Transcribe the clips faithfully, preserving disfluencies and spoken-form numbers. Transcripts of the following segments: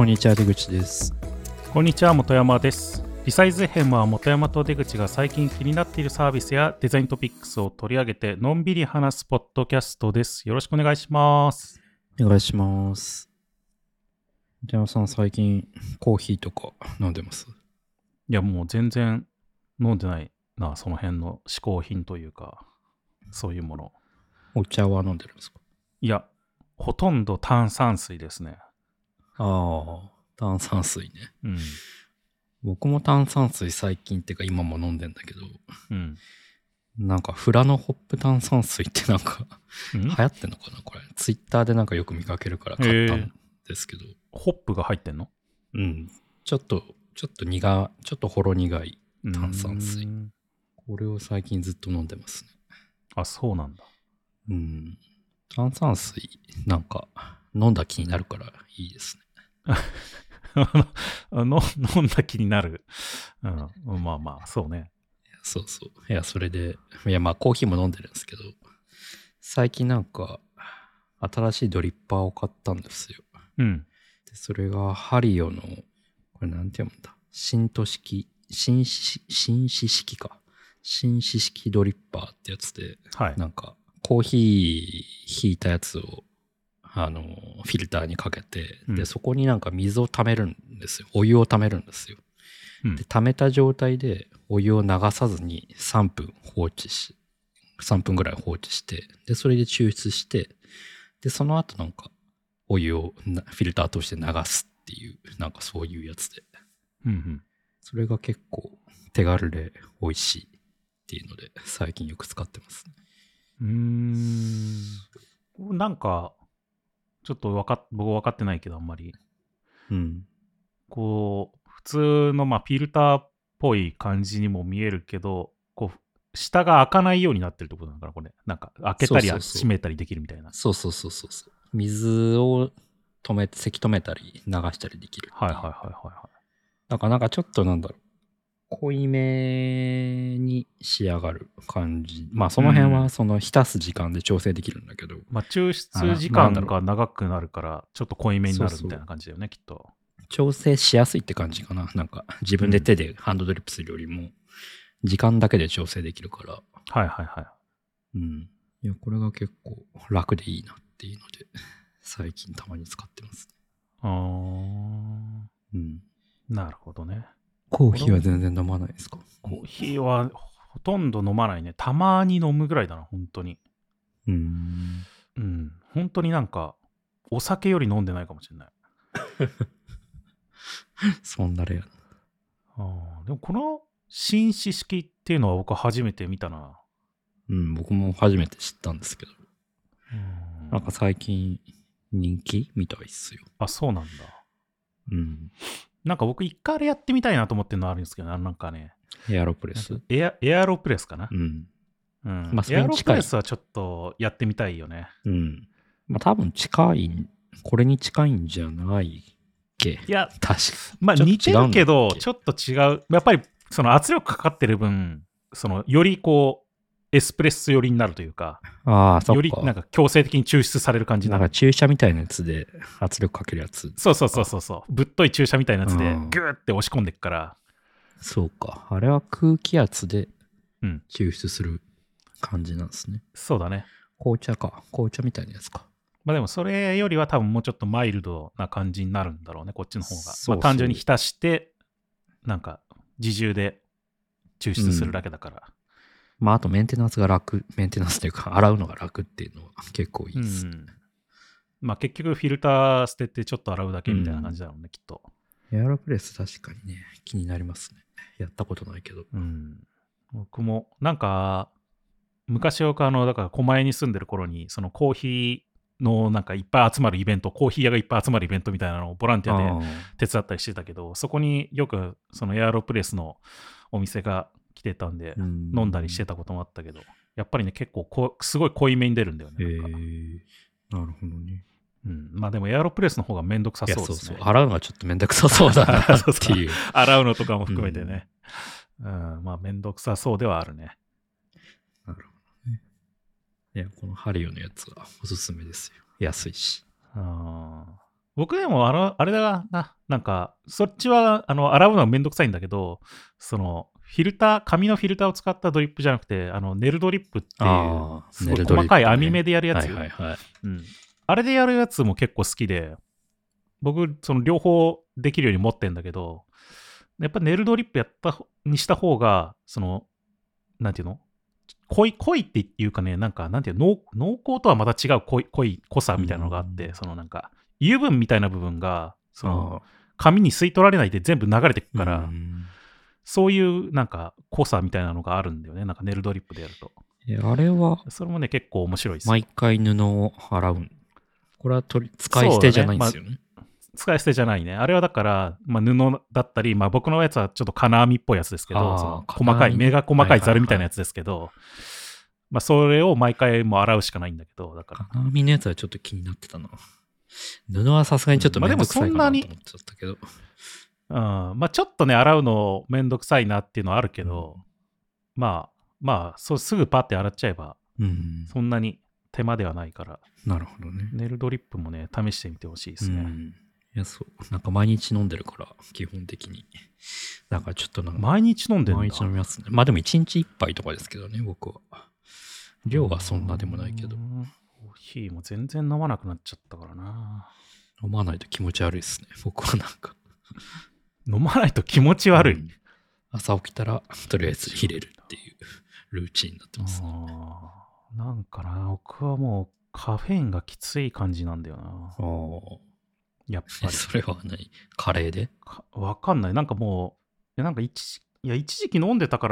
こんにちは、出口です。 こんにちは、本山です。リサイズヘムは本山と出口が最近気になっているサービスやデザイントピックスを取り上げてのんびり話すポッドキャストです。よろしくお願いします。 お願いします。本山さん、最近コーヒーとか飲んでます？ いや、もう全然飲んでないな、その辺の嗜好品というか、そういうもの。 お茶は飲んでるんですか？ いや、ほとんど炭酸水ですね。 ああ、炭酸水ね。 うん。 僕も炭酸水最近ってか今も飲んでんだけど、 うん。 なんかフラノホップ炭酸水ってなんかうん流行ってんのかなこれ。ツイッターでなんかよく見かけるから買ったんですけど。 ホップが入ってんの？ うん。ちょっと、ちょっと苦、ちょっとほろ苦い炭酸水。 うーん。 これを最近ずっと飲んでますね。 あ、そうなんだ。 うん。炭酸水、なんか、飲んだ気になるからいいですね。 あの飲んだ気になる。うん、まあまあ、そうね。 そうそう。いや、それで、いや、まあ、コーヒーも飲んでるんですけど、最近なんか、新しいドリッパーを買ったんですよ。 うん。 で、それが、ハリオの、これなんて読むんだ。新都式、新式、新式式か。新式式ドリッパーってやつで、 はい。 なんか、コーヒーひいたやつを、あの、フィルターにかけて、 うん、 で、そこになんか水を溜めるんですよ。お湯を溜めるんですよ。 うん、 で、溜めた状態でお湯を流さずにさんぷん放置し、さんぷんぐらい放置して、で、それで抽出して、で、その後なんか、お湯をフィルター通して流すっていう、なんかそういうやつで。 うんうん、 それが結構手軽で美味しいっていうので、最近よく使ってますね。 うーん。なんか、ちょっとわかっ、僕分かってないけど、あんまり。 うん。 こう、普通の、まあ、フィルターっぽい感じにも見えるけど、こう、下が開かないようになってるってことなのかな、これ。なんか、開けたりそうそうそう閉めたりできるみたいな。 そうそうそうそうそう。水を止め、せき止めたり流したりできるっていう。 はいはいはいはいはい。 だからなんかちょっとなんだろう。濃いめに仕上がる感じ。まあその辺はその浸す時間で調整できるんだけど。 まあ抽出時間が長くなるから、ちょっと濃いめになるみたいな感じだよね、きっと。 調整しやすいって感じかな。なんか自分で手でハンドドリップするよりも、時間だけで調整できるから。 はいはいはい。 うん。いや、これが結構楽でいいなっていうので、最近たまに使ってますね。 あー。 うん。 なるほどね。 コーヒーは全然飲まないですか？ コーヒーはほとんど飲まないね。たまに飲むぐらいだな、本当に。 うーん。 うん。本当になんか、お酒より飲んでないかもしれない。 そんなレアな。 あでもこの新式式っていうのは僕初めて見たな。 うん、僕も初めて知ったんですけど。 うんなんか最近人気みたいっすよ。 あ、そうなんだ。 うん。 なんか僕一回あれやってみたいなと思ってるのあるんですけど、なんかね。 エアロプレスエア、エアロプレスかな。 うん。 うん。 まあそエアロプれに近いレスはちょっとやってみたいよね。 うん。まあ多分近い、これに近いんじゃないっけ。 いや、 確かまあ似てるけど、ちょっっと違う。やっぱりその圧力かかってる分、そのよりこう、エスプレッソ寄りになるというか、 ああ、そっか。 よりなんか強制的に抽出される感じになる。 なんか注射みたいなやつで圧力かけるやつ。 そうそうそうそうそう。ぶっとい注射みたいなやつでうんギューって押し込んでいくから。 そうか。あれは空気圧でうん。 抽出する感じなんですね。 そうだね。 紅茶か。紅茶みたいなやつか。 まあでもそれよりは多分もうちょっとマイルドな感じになるんだろうね、こっちの方が。 そうそうまあ単純に浸して、なんか自重で抽出するだけだから。 うんまあ、あとメンテナンスが楽、メンテナンスというか、洗うのが楽っていうのは結構いいです。うん、 まあ結局フィルター捨ててちょっと洗うだけみたいな感じだろうね、うん、きっと。 エアロプレス確かにね、気になりますね。やったことないけど。 うん。僕も、なんか、昔僕あの、だから狛江に住んでる頃に、そのコーヒーのなんかいっぱい集まるイベント、コーヒー屋がいっぱい集まるイベントみたいなのをボランティアで手伝ったりしてたけど、そこによくそのエアロプレスのお店が来てたんで、飲んだりしてたこともあったけど、やっぱりね、結構こすごい濃いめに出るんだよね。 へえ、なるほどね。 うん、まあでもエアロプレスの方がめんどくさそうですね。 そうそう。洗うのはちょっとめんどくさそうだなっていう。 洗うのとかも含めてね。うん、うん、まあめんどくさそうではあるね。 なるほどね。いや、このハリオのやつはおすすめですよ。安いし。 あ僕でもあの、あれだな、なんか、そっちは、あの、洗うのはめんどくさいんだけど、その、フィルター、紙のフィルターを使ったドリップじゃなくて、あの、ネルドリップっていう、 ああ、 すごいネルドリップね細かい網目でやるやつ。 はいはいはい。 うん。あれでやるやつも結構好きで、僕、その両方できるように持ってんだけど、やっぱネルドリップやったにした方が、その、なんていうの濃い、濃いっていうかね、なんか、なんていうの濃厚とはまた違う濃い、濃い、濃さみたいなのがあって、 うんそのなんか、油分みたいな部分が、その、 あ紙に吸い取られないで全部流れてくあから、 うんそういうなんか濃さみたいなのがあるんだよね。なんかネルドリップでやると。 えあれはそれもね、結構面白いですよ。 毎回布を洗うんこれは取り使い捨てじゃないんですよね。 使い捨てじゃないね。あれはだから、まあ、布だったり、まあ、僕のやつはちょっと金網っぽいやつですけど、 あーその金網細かい、目が細かいザルみたいなはいはいはいやつですけど、まあ、それを毎回もう洗うしかないんだけど、だから。 金網のやつはちょっと気になってたな。布はさすがにちょっとうんまあめんどくさいかなとでもそんなに思っちゃったけど。 うん、まあちょっとね、洗うのめんどくさいなっていうのはあるけど、まあ、まあ、そうすぐパッて洗っちゃえば、 うん。 そんなに手間ではないから、 なるほどね。 ネルドリップもね、試してみてほしいですね。 うんいや、そう。なんか毎日飲んでるから、基本的に。だからちょっとなんか、 毎日飲んでんだ。 毎日飲みますね。まあでもいちにちいっぱいとかですけどね、僕は。量はそんなでもないけどう。んコーヒーも全然飲まなくなっちゃったからな。 飲まないと気持ち悪いですね。僕はなんか。 飲まないと気持ち悪い。 うん朝起きたら、とりあえず入れるっていうルーチンになってます、ね。 あーなんかな、僕はもうカフェインがきつい感じなんだよな。 ああ。 やっぱり。 それは何カレーでかわかんない。なんかもう、いやなんか一時いや一時期飲んでたから、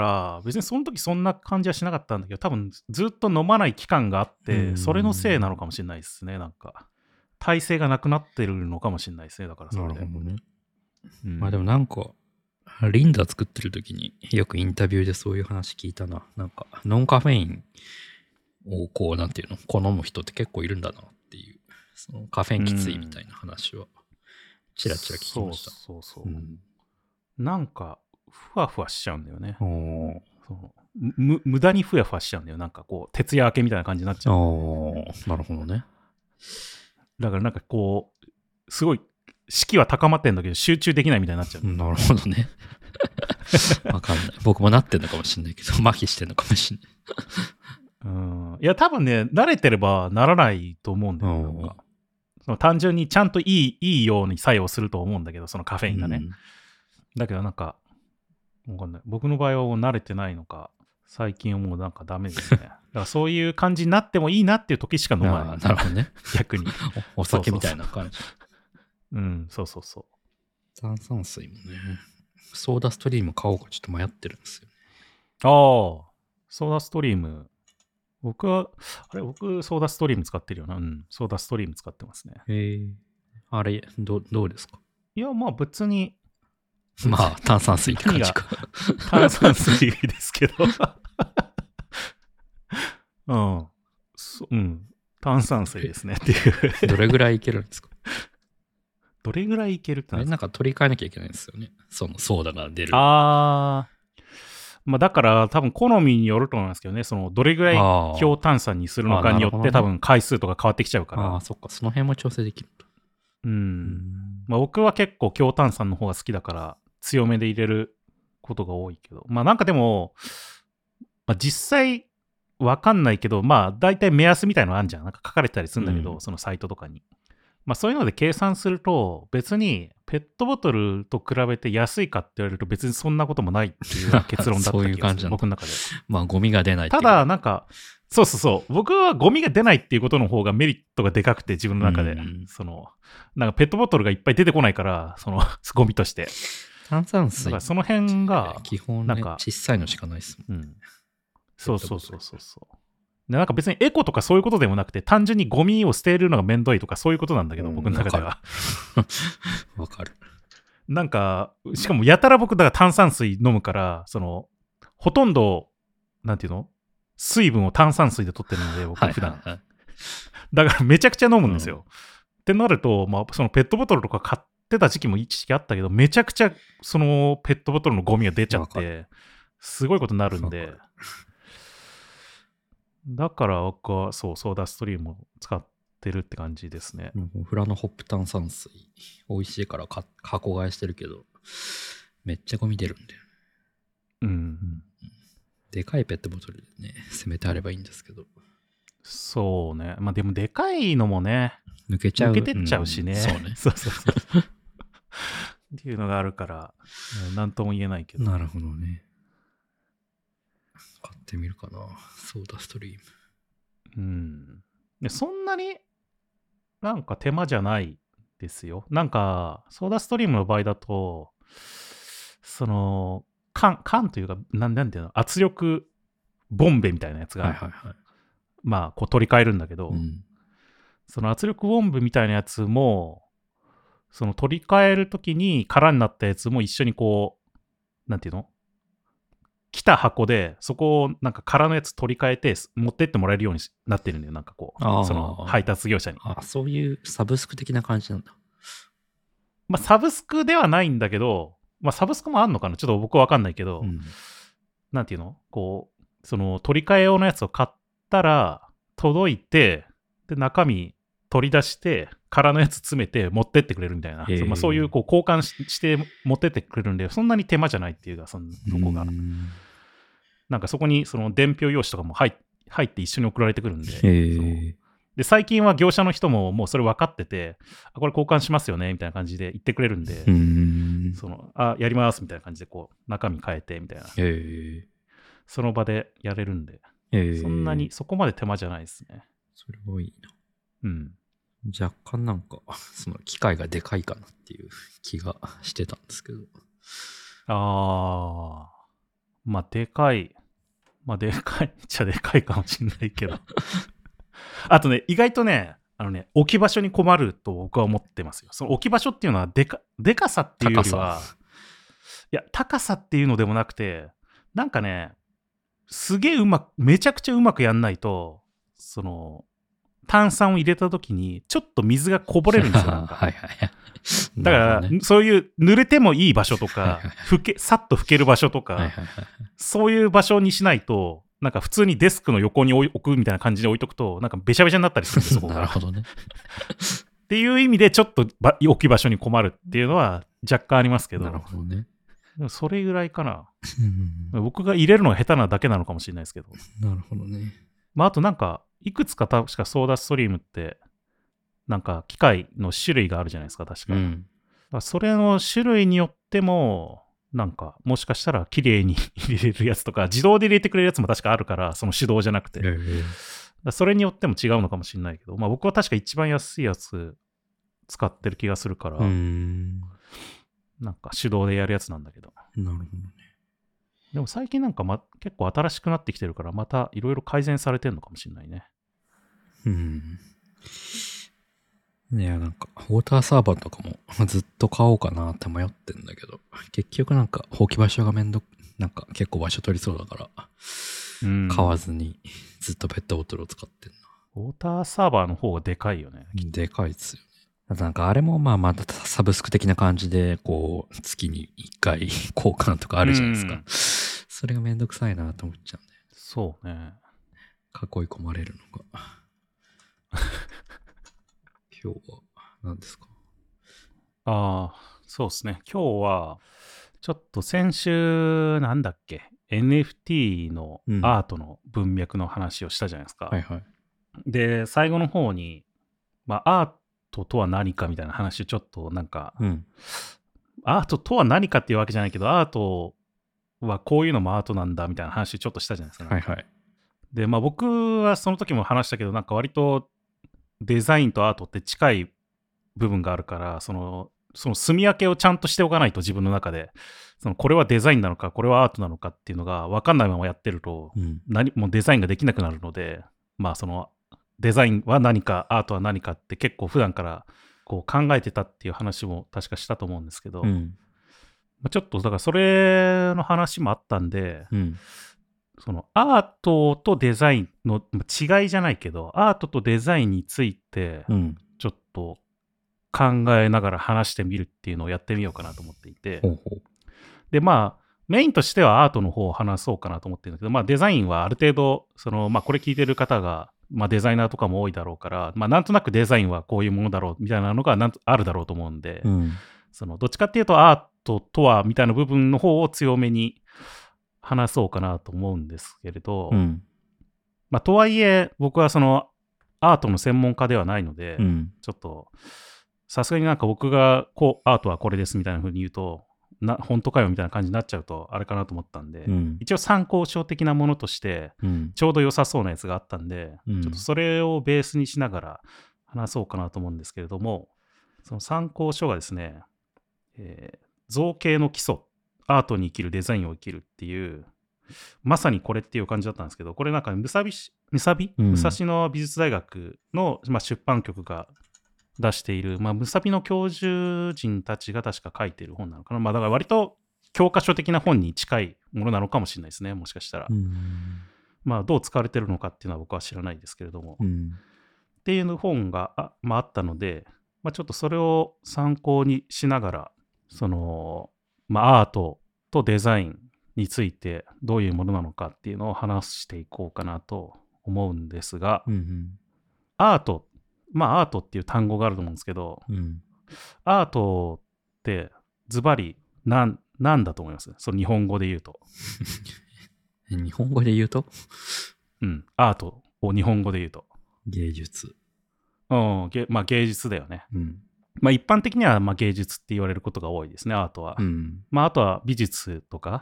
別にその時そんな感じはしなかったんだけど、多分ずっと飲まない期間があっうて、 んそれのせいなのかもしれないですね。なんか、耐性がなくなってるのかもしれないですね。だからそれで。 なるほどね。 うんまあでもなんか、リンダ作ってる時によくインタビューでそういう話聞いたな。なんか、ノンカフェインをこう、なんていうの、好む人って結構いるんだなっていう、そのカフェインきついみたいな話は、チラチラ聞きました。 そうそうそう。 うんなんか、ふわふわしちゃうんだよね。 おーそうむ無駄にふわふわしちゃうんだよ。なんかこう、徹夜明けみたいな感じになっちゃう。 おーなるほどね。 だからなんかこう、すごい、士気は高まってんだけど、集中できないみたいになっちゃう。 なるほどね。わかんない。僕もなってんのかもしれないけど、麻痺してんのかもしれない。 うん。いや、多分ね、慣れてればならないと思うんだよね。なんかその単純にちゃんといい、いいように作用すると思うんだけど、そのカフェインがね。 うんだけどなんか、わかんない。僕の場合はもう慣れてないのか、最近はもうなんかダメですね。だからそういう感じになってもいいなっていう時しか飲まない。 あーなるほどね。 逆に。 おお酒みたいな感じ。 うん、そうそうそう。 炭酸水もね、ソーダストリーム買おうかちょっと迷ってるんですよ。 ああ、ソーダストリーム。僕は、あれ、僕、ソーダストリーム使ってるよな。うん、ソーダストリーム使ってますね。 へえ。あれ、どどうですかいや、まあ別に、 まあ、炭酸水って感じか。 炭酸水ですけど。うん。そうん。炭酸水ですねっていう。 どれぐらいいけるんですかどれぐらいいけるってなんですか？ あれなんか取り替えなきゃいけないんですよね。そのソーダが出る。 あー。まあだから多分好みによると思いますけどね、そのどれぐらいあー強炭酸にするのかによってあーなるほどね多分回数とか変わってきちゃうかああ、 ら。 そっか。その辺も調整できると。 う。 うんん。 まあ僕は結構強炭酸の方が好きだから強めで入れることが多いけど。まあなんかでも、まあ、実際わかんないけど、まあ大体目安みたいなのあるじゃん。なんか書かれてたりするんだけど、 うんそのサイトとかに。まあそういうので計算すると別にペットボトルと比べて安いかって言われると別にそんなこともないっていう結論だった気そういうがする。 感じなんだ僕の中で。 まあ、ゴミが出ないっていたうだなんか、そうそうそう。僕はゴミが出ないっていうことの方がメリットがでかくて自分の中で。 うんその、なんかペットボトルがいっぱい出てこないから、そのゴミとして。 炭酸だ水からその辺が、 基本ね、 なんか小さいのしかないですもん。 うん。そうそうそうそうそう。でなんか別にエコとかそういうことでもなくて、単純にゴミを捨てるのがめんどいとかそういうことなんだけど、 うん僕の中では。 わかる。 なんか、しかもやたら僕、だから炭酸水飲むから、その、ほとんど、なんていうの水分を炭酸水で取ってるので、僕はい普段。 はいはいだからめちゃくちゃ飲むんですよ。 うんってなると、まあ、そのペットボトルとか買ってた時期も一時期あったけど、めちゃくちゃそのペットボトルのゴミが出ちゃっわかて、すごいことになるんで、だから僕はそう、ソーダストリームを使っってるって感じですね。 うん、フラノホップ炭酸水美味しいからか箱買いしてるけどめっちゃゴミ出るんだよ。 うん、うん、 でかいペットボトルでねせめてあればいいんですけど。 そうね。まあでもでかいのもね抜けちゃう、 抜けてっちゃうしね、 うん、そうねそうそうそうっていうのがあるから何とも言えないけど。 なるほどね。買ってみるかなソーダストリーム。 うんでそんなになんか手間じゃないですよ。なんかソーダストリームの場合だとその缶缶というかなんなんていうの圧力ボンベみたいなやつが、 はいはいはい、 まあこう取り替えるんだけど、うん、その圧力ボンベみたいなやつもその取り替えるときに空になったやつも一緒にこうなんていうの来た箱でそこをなんか空のやつ取り替えて持ってってもらえるようになってるんだよ。なんかこうその配達業者に。 あ、そういうサブスク的な感じなんだ。 まあサブスクではないんだけど、まあサブスクもあんのかなちょっと僕は分かんないけど、うん、なんていうのこうその取り替え用のやつを買ったら届いてで中身取り出して空のやつ詰めて持ってってくれるみたいな、まあ、そういうこう交換 し, して持ってってくれるんでそんなに手間じゃないっていうか そ, そこがなんかそこにその伝票用紙とかも 入, 入って一緒に送られてくるんで、で最近は業者の人ももうそれ分かっててあこれ交換しますよねみたいな感じで言ってくれるんでうんそのあやりますみたいな感じでこう中身変えてみたいなその場でやれるんでそんなにそこまで手間じゃないですね。 それはいいな。 うん若干なんかその機械がでかいかなっていう気がしてたんですけど。 ああまあでかいまあでかいじゃでかいかもしんないけどあとね意外とねあのね置き場所に困ると僕は思ってますよ。その置き場所っていうのはでかでかさっていうよりはいや高さっていうのでもなくてなんかねすげえうまくめちゃくちゃうまくやんないとその炭酸を入れた時にちょっと水がこぼれるんですよ。なんかはいはい、だから、ね、そういう濡れてもいい場所とかふけさっと拭ける場所とか、はいはいはい、そういう場所にしないとなんか普通にデスクの横に置くみたいな感じで置いとくとなんかべしゃべしゃになったりするんですそこがなるほどねっていう意味でちょっと置き場所に困るっていうのは若干ありますけど。 なるほどね。 でもそれぐらいかな僕が入れるのが下手なだけなのかもしれないですけど。 なるほどね。 まああとなんかいくつか確かソーダストリームってなんか機械の種類があるじゃないですか確か、うん、だからそれの種類によってもなんかもしかしたら綺麗に入れれるやつとか自動で入れてくれるやつも確かあるからその手動じゃなくて、えー、だそれによっても違うのかもしれないけど、まあ、僕は確か一番安いやつ使ってる気がするからうーんなんか手動でやるやつなんだけど。 なるほどね。 でも最近なんか、ま、結構新しくなってきてるからまたいろいろ改善されてるのかもしれないね。 うんいやなんかウォーターサーバーとかもずっと買おうかなって迷ってんだけど結局なんか置き場所がめんどくなんか結構場所取りそうだから買わずにずっとペットボトルを使ってんな。 ウォーターサーバーの方がでかいよね。 でかいっすよね。なんかあれもまあまたサブスク的な感じでこう月にいっかい交換とかあるじゃないですか、うん、それがめんどくさいなと思っちゃうんで。 そうね囲い込まれるのが今日は何ですか。 ああそうですね今日はちょっと先週なんだっけ エヌエフティー のアートの文脈の話をしたじゃないですか、 うんはいはい、 で最後の方に、まあ、アートとは何かみたいな話をちょっとなんか、うん、アートとは何かっていうわけじゃないけどアートはこういうのもアートなんだみたいな話をちょっとしたじゃないですか、 はいはい、 でまあ僕はその時も話したけどなんか割とデザインとアートって近い部分があるからそのその住み分けをちゃんとしておかないと自分の中でそのこれはデザインなのかこれはアートなのかっていうのが分かんないままやってると、うん、何もうデザインができなくなるのでまあそのデザインは何かアートは何かって結構普段からこう考えてたっていう話も確かしたと思うんですけど、うんまあ、ちょっとだからそれの話もあったんで、うん、そのアートとデザインの違いじゃないけどアートとデザインについてちょっと考えながら話してみるっていうのをやってみようかなと思っていて、ほうほうでまあメインとしてはアートの方を話そうかなと思ってるんだけど、まあ、デザインはある程度その、まあ、これ聞いてる方がまあ、デザイナーとかも多いだろうから、まあ、なんとなくデザインはこういうものだろうみたいなのがなんとあるだろうと思うんで、 うん、 そのどっちかっていうとアートとはみたいな部分の方を強めに話そうかなと思うんですけれど、 うんまあ、とはいえ僕はそのアートの専門家ではないので、 うん、 ちょっとさすがになんか僕がこうアートはこれですみたいな風に言うとな本当かよみたいな感じになっちゃうとあれかなと思ったんで、 うん、 一応参考書的なものとしてうんちょうど良さそうなやつがあったんで、 うん、 ちょっとそれをベースにしながら話そうかなと思うんですけれども、その参考書がですね、えー造形の基礎、アートに生きるデザインを生きるっていうまさにこれっていう感じだったんですけど、これなんかむさびしむさび、 うん武蔵野美術大学の、まあ、出版局が出している、まあ、むさびの教授陣たちが確か書いている本なのかな。まあ、だから割と教科書的な本に近いものなのかもしれないですね、もしかしたら。 うん、 まあ、どう使われてるのかっていうのは僕は知らないですけれども。 うん、 っていう本が あ,、まあ、あったので、まあ、ちょっとそれを参考にしながら、その、まあ、アートとデザインについてどういうものなのかっていうのを話していこうかなと思うんですが、 うん、 アート、まあアートっていう単語があると思うんですけど、 うん、 アートってズバリなんなんだと思います？その日本語で言うと。 日本語で言うとうん、アートを日本語で言うと。 芸術。 うん、げまあ芸術だよね。 うん、 まあ一般的にはまあ芸術って言われることが多いですね、アートは。 うん、 まああとは美術とか、 うん、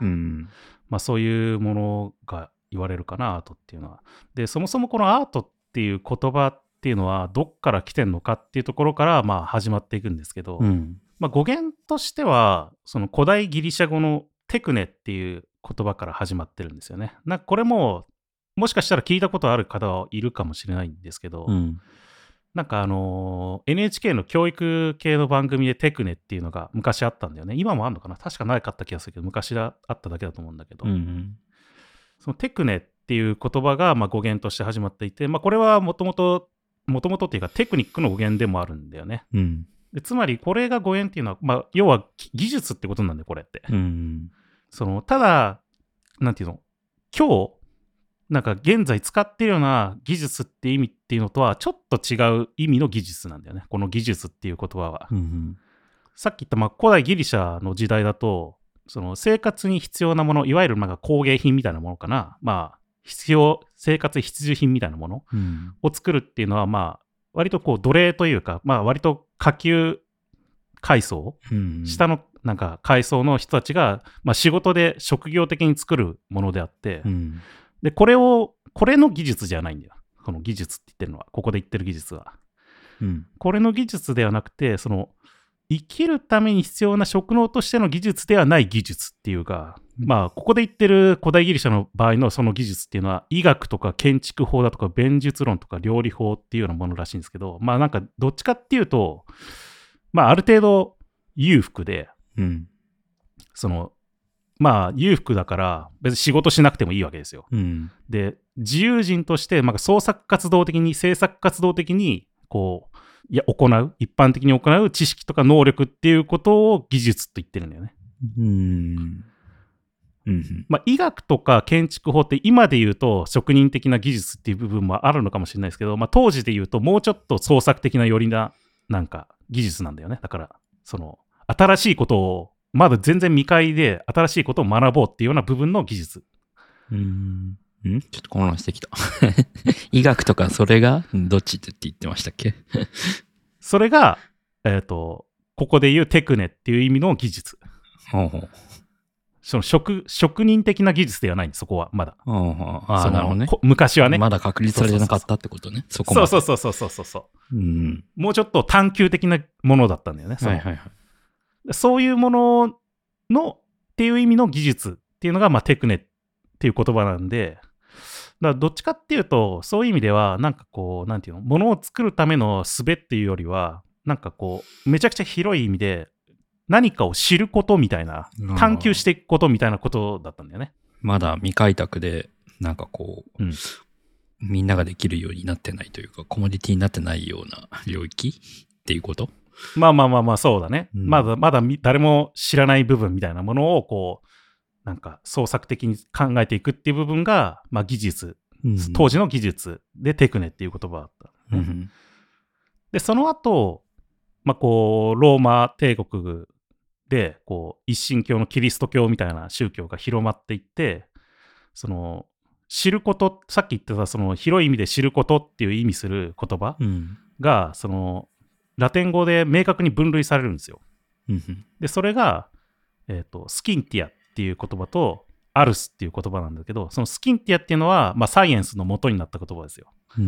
まあそういうものが言われるかな、アートっていうのは。で、そもそもこのアートっていう言葉っていうのはどっから来てんのかっていうところからまあ始まっていくんですけど、 うん、 まあ語源としてはその古代ギリシャ語のテクネっていう言葉から始まってるんですよね。なんかこれももしかしたら聞いたことある方はいるかもしれないんですけど、 うん、 なんかあのー エヌエイチケー の教育系の番組でテクネっていうのが昔あったんだよね。今もあるのかな、確かなかった気がするけど、昔あっただけだと思うんだけど、 うん、 そのテクネっていう言葉がまあ語源として始まっていて、まあ、これはもともともともとっていうかテクニックの語源でもあるんだよね。 うん、 でつまりこれが語源っていうのは、まあ、要は技術ってことなんだよこれって。 うん、 そのただなんていうの、今日なんか現在使ってるような技術って意味っていうのとはちょっと違う意味の技術なんだよね、この技術っていう言葉は。 うん、 さっき言ったまあ古代ギリシャの時代だと、その生活に必要なもの、いわゆるなんか工芸品みたいなものかな、まあ必要生活必需品みたいなものを作るっていうのは、まあ割とこう奴隷というか、まあ割と下級階層、 うん、 下のなんか階層の人たちが、まあ、仕事で職業的に作るものであって、 うん、 でこれをこれの技術じゃないんだよ、この技術って言ってるのは。ここで言ってる技術は、 うん、 これの技術ではなくて、その生きるために必要な職能としての技術ではない技術っていうか、まあここで言ってる古代ギリシャの場合のその技術っていうのは、医学とか建築法だとか弁術論とか料理法っていうようなものらしいんですけど、まあなんかどっちかっていうと、まあある程度裕福で、 うん、 そのまあ裕福だから別に仕事しなくてもいいわけですよ。 うん、 で自由人としてまあ創作活動的に制作活動的にこういや行う一般的に行う知識とか能力っていうことを技術と言ってるんだよね。 うん、うん、 まあ医学とか建築法って今で言うと職人的な技術っていう部分もあるのかもしれないですけど、まあ当時で言うともうちょっと創作的なよりななんか技術なんだよね。だからその新しいことをまだ全然未開で新しいことを学ぼうっていうような部分の技術。 うん、んちょっと混乱してきた。医学とかそれがどっちって言ってましたっけ？ それが、えっと、ここで言うテクネっていう意味の技術。 ほうほう。 その 職, 職人的な技術ではないんです、そこはまだ。 ほうほう。ああ、なるほどね。 昔はね。 まだ確立されてなかったってことね。そこまで。 そうそうそうそうそうそう、 うん。 もうちょっと探求的なものだったんだよね。 はいはいはい。 そういうもののっていう意味の技術っていうのが、まあ、テクネっていう言葉なんで、だからどっちかっていうとそういう意味ではなんかこうなんていうの、ものを作るための術っていうよりはなんかこうめちゃくちゃ広い意味で何かを知ることみたいな、探求していくことみたいなことだったんだよね。 まだ未開拓でなんかこう、うん、みんなができるようになってないというかコモディティになってないような領域っていうこと。 まあまあまあまあそうだね、うん、まだまだ誰も知らない部分みたいなものをこうなんか創作的に考えていくっていう部分が、まあ、技術うん、 当時の技術でテクネっていう言葉だった、ね、 うん、 でその後、まあこうローマ帝国でこう一神教のキリスト教みたいな宗教が広まっていって、その知ること、さっき言ってたその広い意味で知ることっていう意味する言葉が、うん、そのラテン語で明確に分類されるんですよ。 うん、でそれが、えーと、スキンティアっていう言葉とアルスっていう言葉なんだけど、そのスキンティアっていうのは、まあ、サイエンスの元になった言葉ですよ。 うん、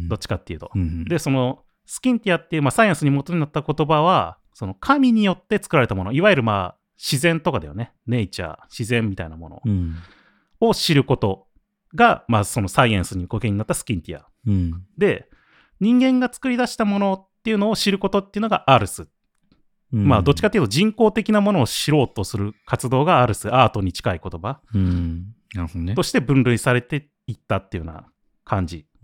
どっちかっていうと。 うん、 でそのスキンティアっていう、まあ、サイエンスに元になった言葉はその神によって作られたもの、いわゆるまあ自然とかだよね、ネイチャー、自然みたいなものを知ることが、まあ、そのサイエンスに語源になったスキンティア、 うん、 で人間が作り出したものっていうのを知ることっていうのがアルス、うん、まあどっちかっていうと人工的なものを知ろうとする活動がアルス、アートに近い言葉、 うん、なるほどね、 として分類されていったっていうような感じ、 うん、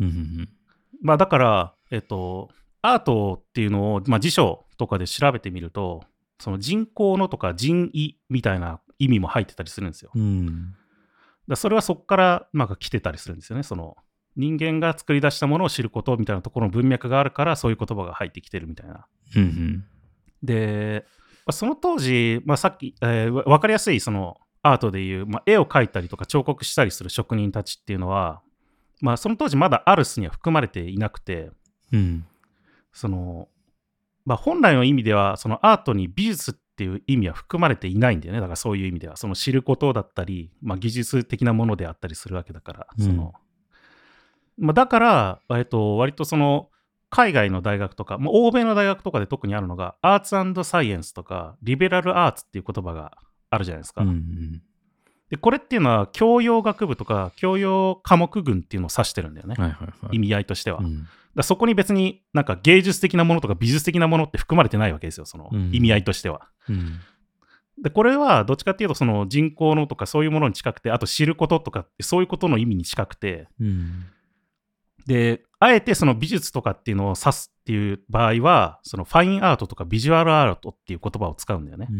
まあだからえっとアートっていうのを、まあ、辞書とかで調べてみると、その人工のとか人為みたいな意味も入ってたりするんですよ、 うん、 だそれはそこからなんか来てたりするんですよね。その人間が作り出したものを知ることみたいなところの文脈があるから、そういう言葉が入ってきてるみたいな、 うんうん、 でその当時、まあ、さっき、えー、分かりやすいそのアートでいう、まあ、絵を描いたりとか彫刻したりする職人たちっていうのは、まあ、その当時まだアルスには含まれていなくて、 うん、 そのまあ、本来の意味ではそのアートに美術っていう意味は含まれていないんだよね。だからそういう意味ではその知ることだったり、まあ、技術的なものであったりするわけだから、うん、そのまあ、だから、えっと、割とその海外の大学とか、まあ、欧米の大学とかで特にあるのがアーツ&サイエンスとかリベラルアーツっていう言葉があるじゃないですか、 うんうん、 でこれっていうのは教養学部とか教養科目群っていうのを指してるんだよね、 はいはいはい、 意味合いとしては、 うん、 だそこに別になんか芸術的なものとか美術的なものって含まれてないわけですよ、その意味合いとしては、 うんうん、 でこれはどっちかっていうとその人工のとかそういうものに近くて、あと知ることとかそういうことの意味に近くて、 うん、 であえてその美術とかっていうのを指すっていう場合はそのファインアートとかビジュアルアートっていう言葉を使うんだよね、 うん、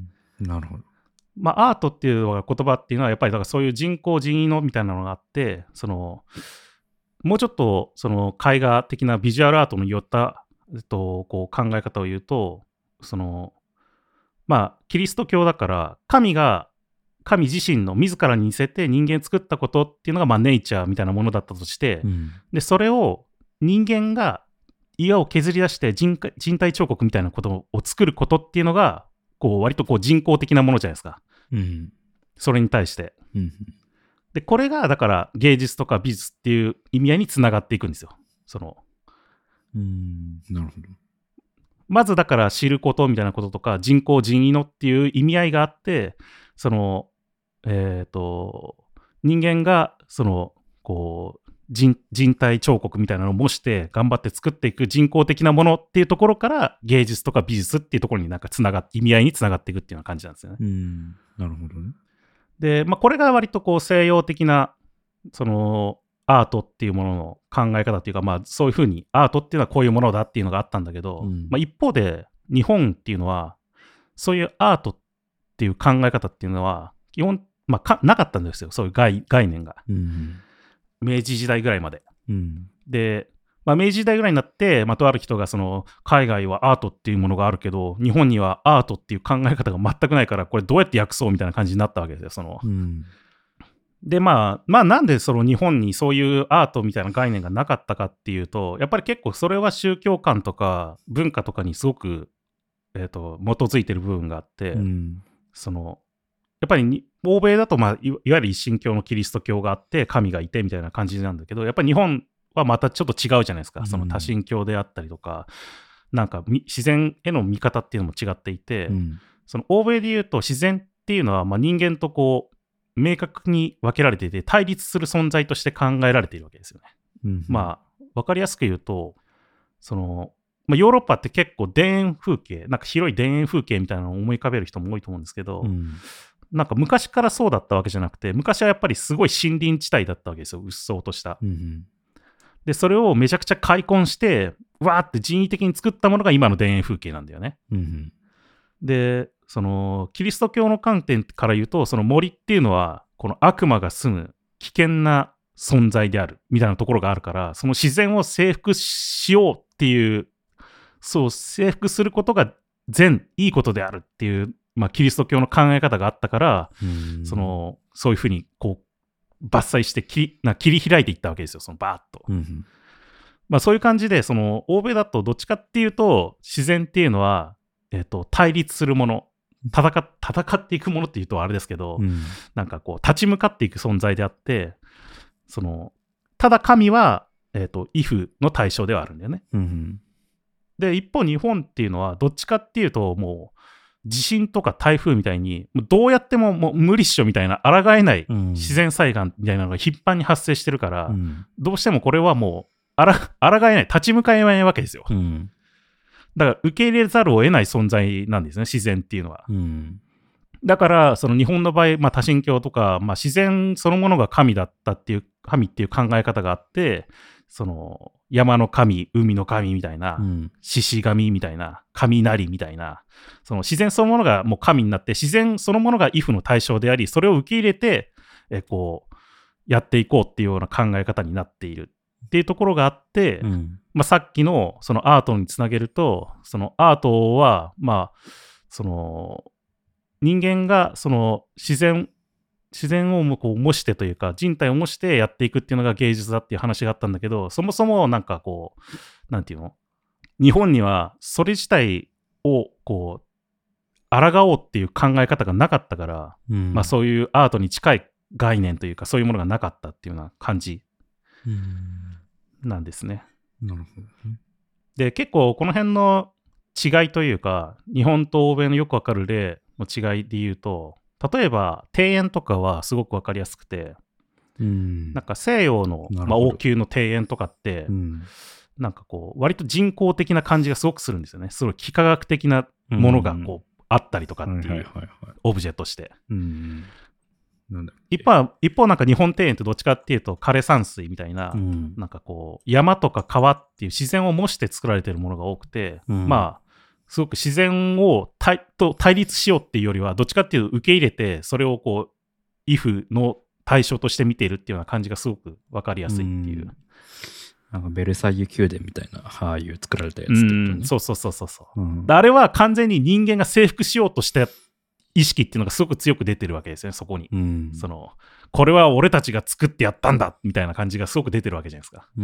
なるほど、 まあアートっていう言葉っていうのはやっぱりだからそういう人工人為のみたいなのがあって、そのもうちょっとその絵画的なビジュアルアートのよった、えっと、こう考え方を言うと、そのまあキリスト教だから神が神自身の自らに似せて人間作ったことっていうのがまあネイチャーみたいなものだったとして、 うん、 でそれを人間が岩を削り出して人人体彫刻みたいなことを作ることっていうのがこう割とこう人工的なものじゃないですか、 うん、 それに対して、 うん、 でこれがだから芸術とか美術っていう意味合いにつながっていくんですよ。そのうん、なるほど。 まずだから知ることみたいなこととか人工人為のっていう意味合いがあって、そのえっと人間がそのこう 人, 人体彫刻みたいなのを模して頑張って作っていく人工的なものっていうところから芸術とか美術っていうところになんかつながって意味合いにつながっていくっていうような感じなんですよね。 うん、なるほどね。 で、まあ、これが割とこう西洋的なそのアートっていうものの考え方っていうか、まあ、そういうふうにアートっていうのはこういうものだっていうのがあったんだけど、 うんまあ、一方で日本っていうのはそういうアートっていう考え方っていうのは基本、まあ、かなかったんですよ、そういう 概, 概念が、 うん、 明治時代ぐらいまで、 うん、 で、まあ、明治時代ぐらいになって、まあ、とある人がその海外はアートっていうものがあるけど日本にはアートっていう考え方が全くないからこれどうやって訳そうみたいな感じになったわけですよ。その、 うんでまあ、まあなんでその日本にそういうアートみたいな概念がなかったかっていうと、やっぱり結構それは宗教観とか文化とかにすごく、えーと、基づいてる部分があって、 うん、 そのやっぱりに欧米だと、まあ、い, いわゆる一神教のキリスト教があって神がいてみたいな感じなんだけど、やっぱり日本はまたちょっと違うじゃないですか、うん、その多神教であったりとかなんか自然への見方っていうのも違っていて、うん、その欧米で言うと自然っていうのはまあ人間とこう明確に分けられていて対立する存在として考えられているわけですよね、うん、まあ分かりやすく言うとその、まあ、ヨーロッパって結構田園風景、なんか広い田園風景みたいなのを思い浮かべる人も多いと思うんですけど、うん、なんか昔からそうだったわけじゃなくて、昔はやっぱりすごい森林地帯だったわけですよ、うっそうとした、うん、でそれをめちゃくちゃ開墾してわーって人為的に作ったものが今の田園風景なんだよね、うん、でそのキリスト教の観点から言うとその森っていうのはこの悪魔が住む危険な存在であるみたいなところがあるから、その自然を征服しようっていう、そう征服することが善いいことであるっていう、まあ、キリスト教の考え方があったから、そのそういうふうにこう伐採して切りな切り開いていったわけですよ、そのバーッと。 うんまあ、そういう感じで、その欧米だとどっちかっていうと自然っていうのは、えー、と対立するもの、戦, 戦っていくものっていうとあれですけど、 うん、 なんかこう立ち向かっていく存在であって、そのただ神は、えー、と畏怖の対象ではあるんだよね。 うん、 で一方日本っていうのはどっちかっていうともう地震とか台風みたいにもうどうやっても、もう無理っしょみたいな抗えない自然災害みたいなのが頻繁に発生してるから、うん、どうしてもこれはもうあら抗えない、立ち向かえないわけですよ、うん、だから受け入れざるを得ない存在なんですね、自然っていうのは、うん、だからその日本の場合、まあ、多神教とか、まあ、自然そのものが神だったっていう神っていう考え方があって、その山の神、海の神みたいな、獅子、うん、神みたいな、雷みたいな、その自然そのものがもう神になって、自然そのものが畏怖の対象であり、それを受け入れてえこうやっていこうっていうような考え方になっているっていうところがあって、うん、まあ、さっきのそのアートにつなげると、そのアートはまあその人間がその自然自然をこう模してというか人体を模してやっていくっていうのが芸術だっていう話があったんだけど、そもそもなんかこうなんていうの、日本にはそれ自体をこう抗おうっていう考え方がなかったから、うん、まあ、そういうアートに近い概念というかそういうものがなかったっていうような感じなんですね。 なるほど。 で結構この辺の違いというか日本と欧米のよくわかる例の違いで言うと、例えば庭園とかはすごくわかりやすくて、うん、なんか西洋の、まあ、王宮の庭園とかって、うん、なんかこう割と人工的な感じがすごくするんですよね。すごい幾何学的なものがこう、うん、あったりとかっていうオブジェとして、うん、なんだ一方一方なんか日本庭園ってどっちかっていうと枯山水みたいな、うん、なんかこう山とか川っていう自然を模して作られているものが多くて、うん、まあすごく自然を対と対立しようっていうよりはどっちかっていうと受け入れてそれをこう畏怖の対象として見ているっていうような感じがすごく分かりやすいっていう、うん、 なんかベルサイユ宮殿みたいなああいう作られたやつってことね、 うん、そうそうそうそうそう、うん、あれは完全に人間が征服しようとした意識っていうのがすごく強く出てるわけですね、そこに、うん、そのこれは俺たちが作ってやったんだみたいな感じがすごく出てるわけじゃないですか、うん、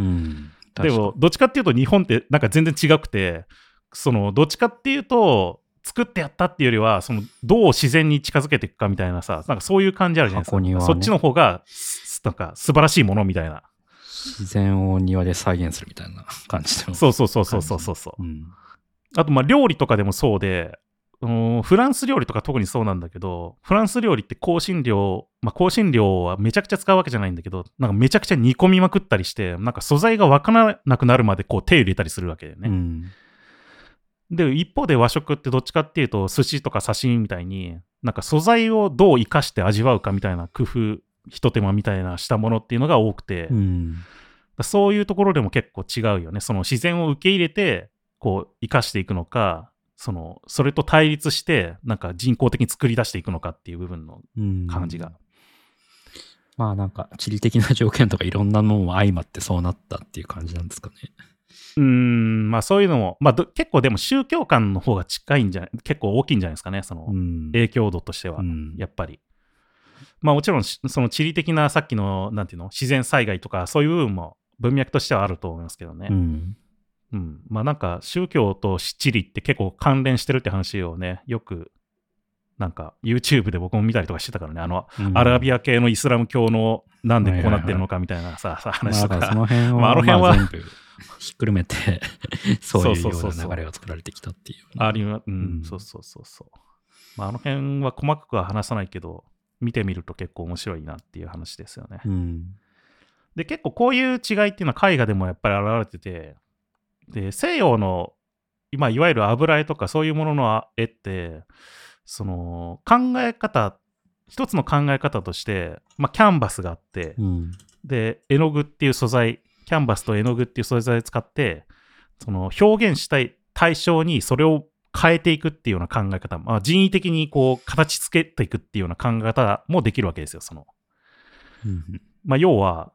でもどっちかっていうと日本ってなんか全然違くて、そのどっちかっていうと作ってやったっていうよりはそのどう自然に近づけていくかみたいなさ、なんかそういう感じあるじゃないですか、ね、そっちの方がなんか素晴らしいものみたいな、 自然を庭で再現するみたいな感じでも、 そうそうそうそうそうそうそう、うん、あとまあ料理とかでもそうで、フランス料理とか特にそうなんだけど、フランス料理って香辛料、まあ、香辛料はめちゃくちゃ使うわけじゃないんだけど、なんかめちゃくちゃ煮込みまくったりして、なんか素材が分からなくなるまでこう手入れたりするわけだよね、うん、で一方で和食ってどっちかっていうと寿司とか刺身みたいになんか素材をどう生かして味わうかみたいな工夫一手間みたいなしたものっていうのが多くて、うん、そういうところでも結構違うよね。その自然を受け入れてこう生かしていくのか、そのそれと対立してなんか人工的に作り出していくのかっていう部分の感じが、うん、 まあなんか地理的な条件とかいろんなのも相まってそうなったっていう感じなんですかね。 うーん、まあそういうのも、まあ、結構でも宗教観の方が近いんじゃない、結構大きいんじゃないですかね、その影響度としては、うん、やっぱり。まあもちろんその地理的なさっきのなんていうの自然災害とかそういう部分も文脈としてはあると思いますけどね。うんうん、まあなんか宗教と地理って結構関連してるって話をね、よくなんか YouTube で僕も見たりとかしてたからね、あの、うん、アラビア系のイスラム教のなんでこうなってるのかみたいなさ、はいはいはい、話とか、 まあ、その辺は、まあ、あの辺は全部ひっくるめてそういうような流れが作られてきたっていう、ね、 ありま、うん、うん、そうそうそうそう。まああの辺は細かくは話さないけど、見てみると結構面白いなっていう話ですよね。うん、で結構こういう違いっていうのは絵画でもやっぱり現れてて、で西洋の今いわゆる油絵とかそういうものの絵ってその考え方一つの考え方として、まあ、キャンバスがあって、うん、で絵の具っていう素材キャンバスと絵の具っていう素材を使ってその表現したい対象にそれを変えていくっていうような考え方、まあ、人為的にこう形付けていくっていうような考え方もできるわけですよ。その、うんまあ、要は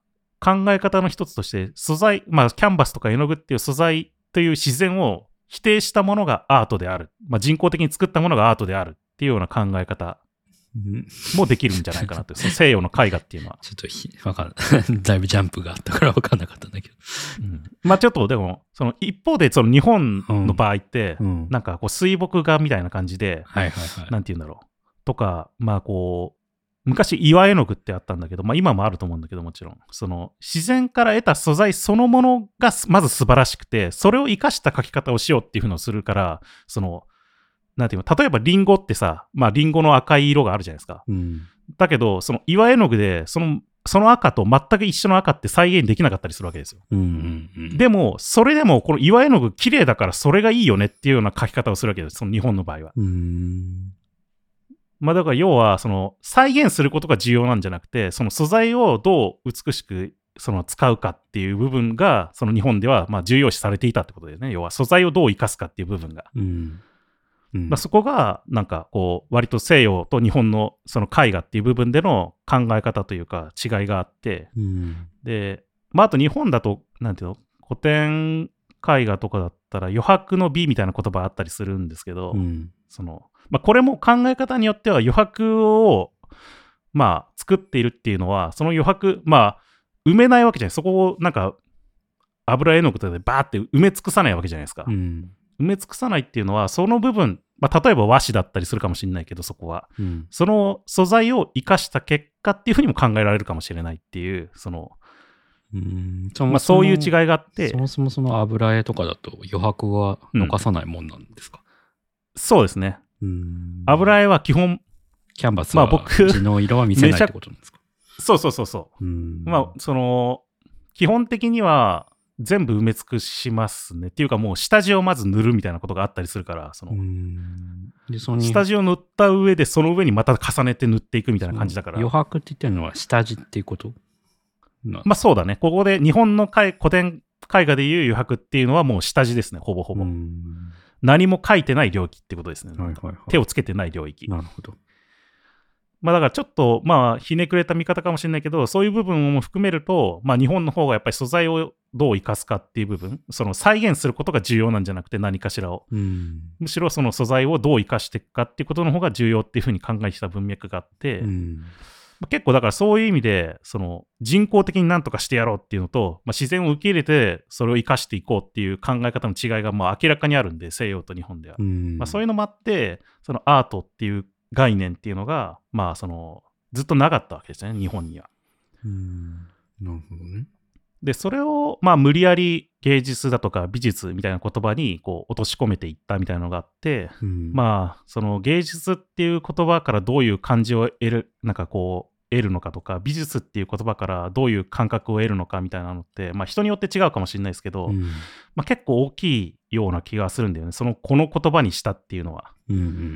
考え方の一つとして素材、まあキャンバスとか絵の具っていう素材という自然を否定したものがアートである、まあ、人工的に作ったものがアートであるっていうような考え方もできるんじゃないかなとその西洋の絵画っていうのはちょっとひわかんないだいぶジャンプがあったから分かんなかったんだけど、 うん、まあちょっとでもその一方でその日本の場合って、 うん、 なんかこう水墨画みたいな感じで、 はいはいはい、 なんて言うんだろうとか、まあこう昔岩絵の具ってあったんだけど、まあ今もあると思うんだけど、もちろんその自然から得た素材そのものがまず素晴らしくて、それを生かした描き方をしようっていうのをするから、そのなんていうの、例えばリンゴってさ、まあリンゴの赤い色があるじゃないですか、うん、だけどその岩絵の具でそのその赤と全く一緒の赤って再現できなかったりするわけですよ、うんうんうん、でもそれでもこの岩絵の具綺麗だからそれがいいよねっていうような描き方をするわけです、その日本の場合は。うーん、まあ、だから要はその再現することが重要なんじゃなくて、その素材をどう美しくその使うかっていう部分がその日本ではまあ重要視されていたってことですね。要は素材をどう生かすかっていう部分が、うんうんまあ、そこがなんかこう割と西洋と日本のその絵画っていう部分での考え方というか違いがあって、うん、で、まあ、あと日本だとなんていうの、古典絵画とかだったら余白の美みたいな言葉あったりするんですけど、うん、そのまあ、これも考え方によっては余白をまあ作っているっていうのは、その余白まあ埋めないわけじゃない、そこをなんか油絵の具でバーって埋め尽くさないわけじゃないですか、うん、埋め尽くさないっていうのはその部分、まあ、例えば和紙だったりするかもしれないけど、そこは、うん、その素材を生かした結果っていうふうにも考えられるかもしれないっていう、そのうーんそもそもまあ、そういう違いがあって、 そもそもその油絵とかだと余白は残さないもんなんですか？ うん、そうですね。油絵は基本キャンバスは地の色は見せないってことなんですか？ そうそうそうそう。うんまあその基本的には全部埋め尽くしますね。っていうかもう下地をまず塗るみたいなことがあったりするから、そのうんでその下地を塗った上でその上にまた重ねて塗っていくみたいな感じだから。 余白って言ってるのは下地っていうこと？ まあそうだね。ここで日本の古典絵画でいう余白っていうのはもう下地ですね、ほぼほぼ。うん何も書いてない領域ってことですね、はいはいはい、手をつけてない領域。 なるほど。 まあだからちょっとまあひねくれた見方かもしれないけど、そういう部分も含めると、まあ日本の方がやっぱり素材をどう生かすかっていう部分、その再現することが重要なんじゃなくて何かしらを、うん、むしろその素材をどう生かしていくかっていうことの方が重要っていうふうに考えてた文脈があって、うんまあ、結構だからそういう意味でその人工的に何とかしてやろうっていうのと、まあ、自然を受け入れてそれを生かしていこうっていう考え方の違いがまあ明らかにあるんで、西洋と日本では、うんまあ、そういうのもあってそのアートっていう概念っていうのがまあそのずっとなかったわけですね、日本には。 うんなるほどね。 でそれをまあ無理やり芸術だとか美術みたいな言葉にこう落とし込めていったみたいなのがあって、うん、まあその芸術っていう言葉からどういう感じを得るなんかこう得るのかとか、美術っていう言葉からどういう感覚を得るのかみたいなのって、まあ、人によって違うかもしれないですけど、うんまあ、結構大きいような気がするんだよね、そのこの言葉にしたっていうのは、うんうん、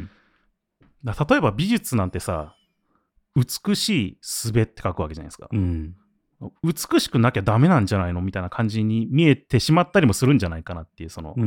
だ例えば美術なんてさ、美しいすべって書くわけじゃないですか、うん、美しくなきゃダメなんじゃないのみたいな感じに見えてしまったりもするんじゃないかなっていう、その、うん、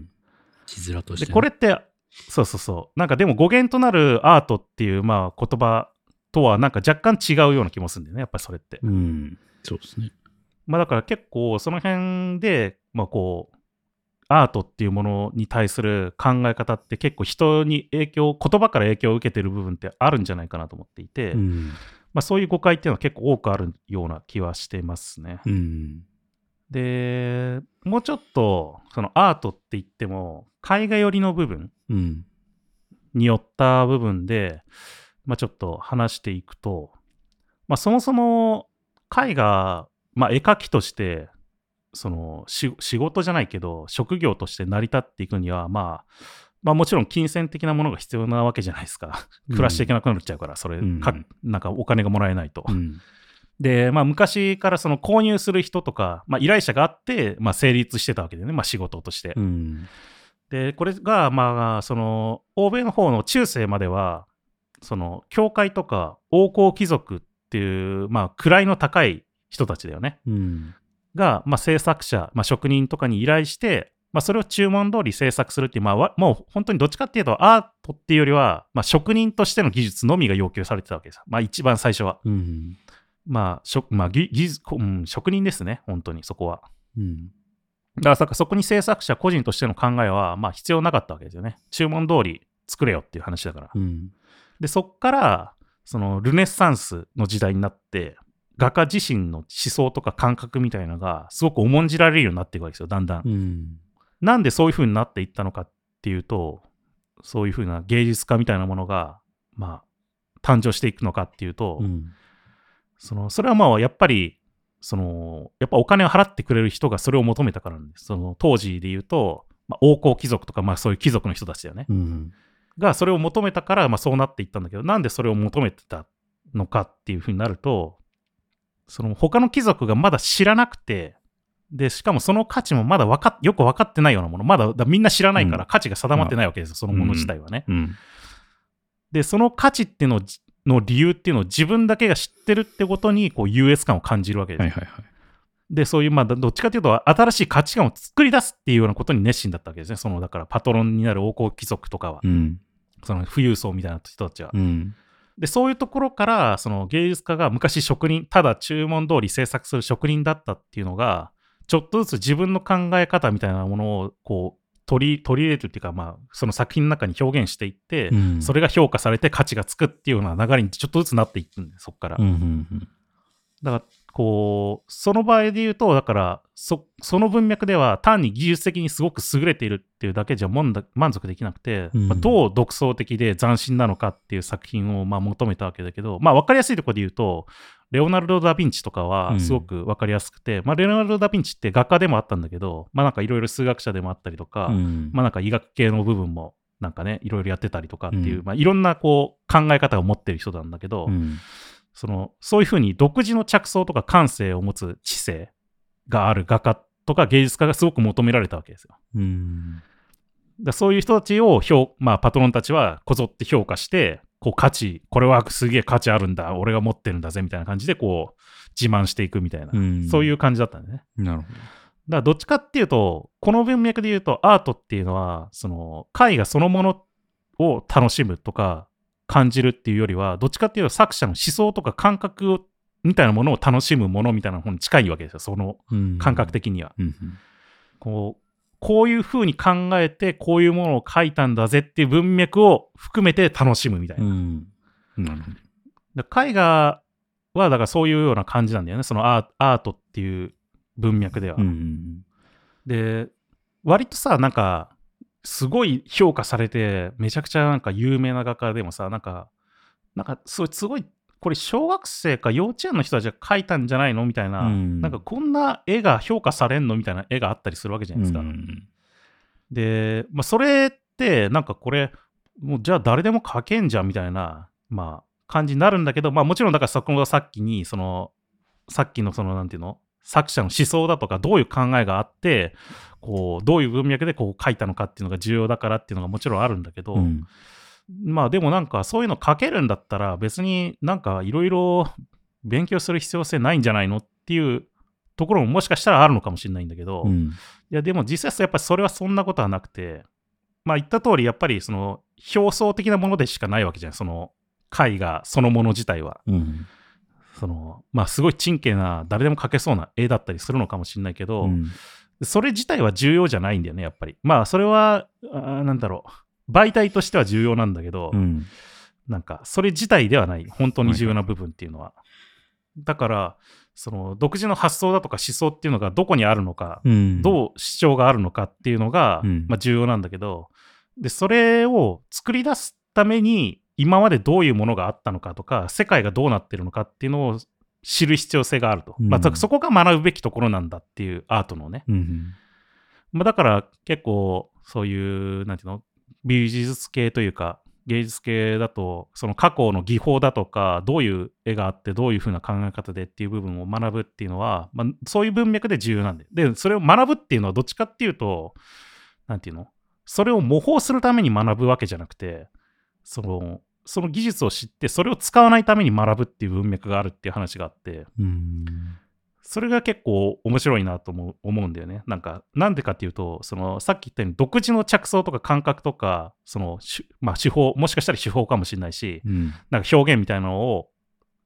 字面として、ね、 でこれってそうそうそうなんかでも語源となるアートっていうまあ言葉とはなんか若干違うような気もするんだよね、やっぱりそれって。 うん、そうですね。 まあだから結構その辺で、まあこう、アートっていうものに対する考え方って結構人に影響、言葉から影響を受けてる部分ってあるんじゃないかなと思っていて、うんまあ、そういう誤解っていうのは結構多くあるような気はしてますね。うん、で、もうちょっとそのアートって言っても絵画寄りの部分によった部分で、まあ、ちょっと話していくと、まあ、そもそも絵画、まあ、絵描きとしてその仕事じゃないけど職業として成り立っていくには、まあ、まあもちろん金銭的なものが必要なわけじゃないですか、うん、暮らしていけなくなっちゃうからそれ、うん、かなんかお金がもらえないと、うん、で、まあ、昔からその購入する人とか、まあ、依頼者があって、まあ、成立してたわけでね、まあ、仕事として、うん、でこれがまあその欧米の方の中世まではその教会とか王侯貴族っていう、まあ、位の高い人たちだよね、うん、が、まあ、制作者、まあ、職人とかに依頼して、まあ、それを注文通り制作するっていう、まあ、もう本当にどっちかっていうとアートっていうよりは、まあ、職人としての技術のみが要求されてたわけです、まあ、一番最初は、うん、 まあ、職まあ、技術、うん、職人ですね、本当にそこは。 うん。 だからそこに制作者個人としての考えは、まあ、必要なかったわけですよね。注文通り作れよっていう話だから。 うん、 で、そっから、そのルネッサンスの時代になって、画家自身の思想とか感覚みたいなのがすごく重んじられるようになっていくわけですよ、だんだん。 うん、 なんでそういう風になっていったのかっていうと、そういう風な芸術家みたいなものが、まあ、誕生していくのかっていうと、 うん、 そのそれはまあやっぱりそのやっぱお金を払ってくれる人がそれを求めたからなんです。その当時で言うと、まあ、王侯貴族とか、まあ、そういう貴族の人たちだよね、 うん、 がそれを求めたから、まあ、そうなっていったんだけど、なんでそれを求めてたのかっていう風になると、その他の貴族がまだ知らなくて、でしかもその価値もまだわかよく分かってないようなもの、まだだみんな知らないから価値が定まってないわけですよ、そのもの自体はね。 うん、 でその価値っていうのをの理由っていうのを自分だけが知ってるってことにこう優越感を感じるわけです。 はいはいはい。 でそういうまあどっちかというと新しい価値観を作り出すっていうようなことに熱心だったわけですね。そのだからパトロンになる王侯貴族とかは、 うん、 その富裕層みたいな人たちは、 うん、 でそういうところからその芸術家が昔職人ただ注文通り制作する職人だったっていうのがちょっとずつ自分の考え方みたいなものをこう取り、取り入れるっていうか、まあ、その作品の中に表現していって、うん、それが評価されて価値がつくっていうような流れにちょっとずつなっていくんで、そこから。 うんうんうん、 だから、こう、その場合で言うと、だから、そ、その文脈では単に技術的にすごく優れているっていうだけじゃもんだ満足できなくて、うんまあ、どう独創的で斬新なのかっていう作品をまあ求めたわけだけど、まあ分かりやすいところで言うと、レオナルド・ダ・ヴィンチとかはすごく分かりやすくて、うんまあ、レオナルド・ダ・ヴィンチって画家でもあったんだけど、まあなんかいろいろ数学者でもあったりとか、うん、まあなんか医学系の部分もなんかね、いろいろやってたりとかっていう、うん、まあいろんなこう考え方を持ってる人なんだけど、うん、そのそういうふうに独自の着想とか感性を持つ知性がある画家とか芸術家がすごく求められたわけですよ。うん、だそういう人たちを評、まあ、パトロンたちはこぞって評価して、こう価値、これはすげえ価値あるんだ、俺が持ってるんだぜみたいな感じでこう自慢していくみたいな、うん、そういう感じだったんだね。 なるほど。 だからどっちかっていうと、この文脈で言うとアートっていうのはその絵画そのものを楽しむとか感じるっていうよりは、どっちかっていうと作者の思想とか感覚をみたいなものを楽しむものみたいな方に近いわけですよ、その感覚的には。うんうん、こうこういう風に考えてこういうものを描いたんだぜっていう文脈を含めて楽しむみたいな。うん、なるほど。絵画はだからそういうような感じなんだよね、そのアー、アートっていう文脈では。うん、で割とさ、なんかすごい評価されてめちゃくちゃなんか有名な画家でもさ、なんかなんかすごいこれ小学生か幼稚園の人たちが描いたんじゃないのみたいな、うん、なんかこんな絵が評価されんのみたいな絵があったりするわけじゃないですか。うん、で、まあ、それってなんかこれもうじゃあ誰でも描けんじゃんみたいな、まあ、感じになるんだけど、まあ、もちろんだからそこがさっきにそのさっきのそのなんていうの作者の思想だとかどういう考えがあってこうどういう文脈でこう描いたのかっていうのが重要だからっていうのがもちろんあるんだけど、うんまあでもなんかそういうの書けるんだったら別になんかいろいろ勉強する必要性ないんじゃないのっていうところももしかしたらあるのかもしれないんだけど、うん、いやでも実際やっぱりそれはそんなことはなくて、まあ言った通りやっぱりその表層的なものでしかないわけじゃん、その絵画そのもの自体は、うん、そのまあすごい珍奇な誰でも描けそうな絵だったりするのかもしれないけど、うん、それ自体は重要じゃないんだよねやっぱり。まあそれはあなんだろう媒体としては重要なんだけど、うん、なんかそれ自体ではない本当に重要な部分っていうのは、はい、だからその独自の発想だとか思想っていうのがどこにあるのか、うん、どう主張があるのかっていうのが、うんまあ、重要なんだけど、でそれを作り出すために今までどういうものがあったのかとか世界がどうなってるのかっていうのを知る必要性があると、うんまあ、そこが学ぶべきところなんだっていうアートのね、うんまあ、だから結構そういうなんていうの美術系というか芸術系だとその過去の技法だとかどういう絵があってどういう風な考え方でっていう部分を学ぶっていうのは、まあ、そういう文脈で重要なんで、でそれを学ぶっていうのはどっちかっていうとなんていうのそれを模倣するために学ぶわけじゃなくてそのその技術を知ってそれを使わないために学ぶっていう文脈があるっていう話があって、うんそれが結構面白いなと思う、思うんだよね。なんか、なんでかっていうと、そのさっき言ったように独自の着想とか感覚とか、その、まあ、手法、もしかしたら手法かもしれないし、うん、なんか表現みたいなのを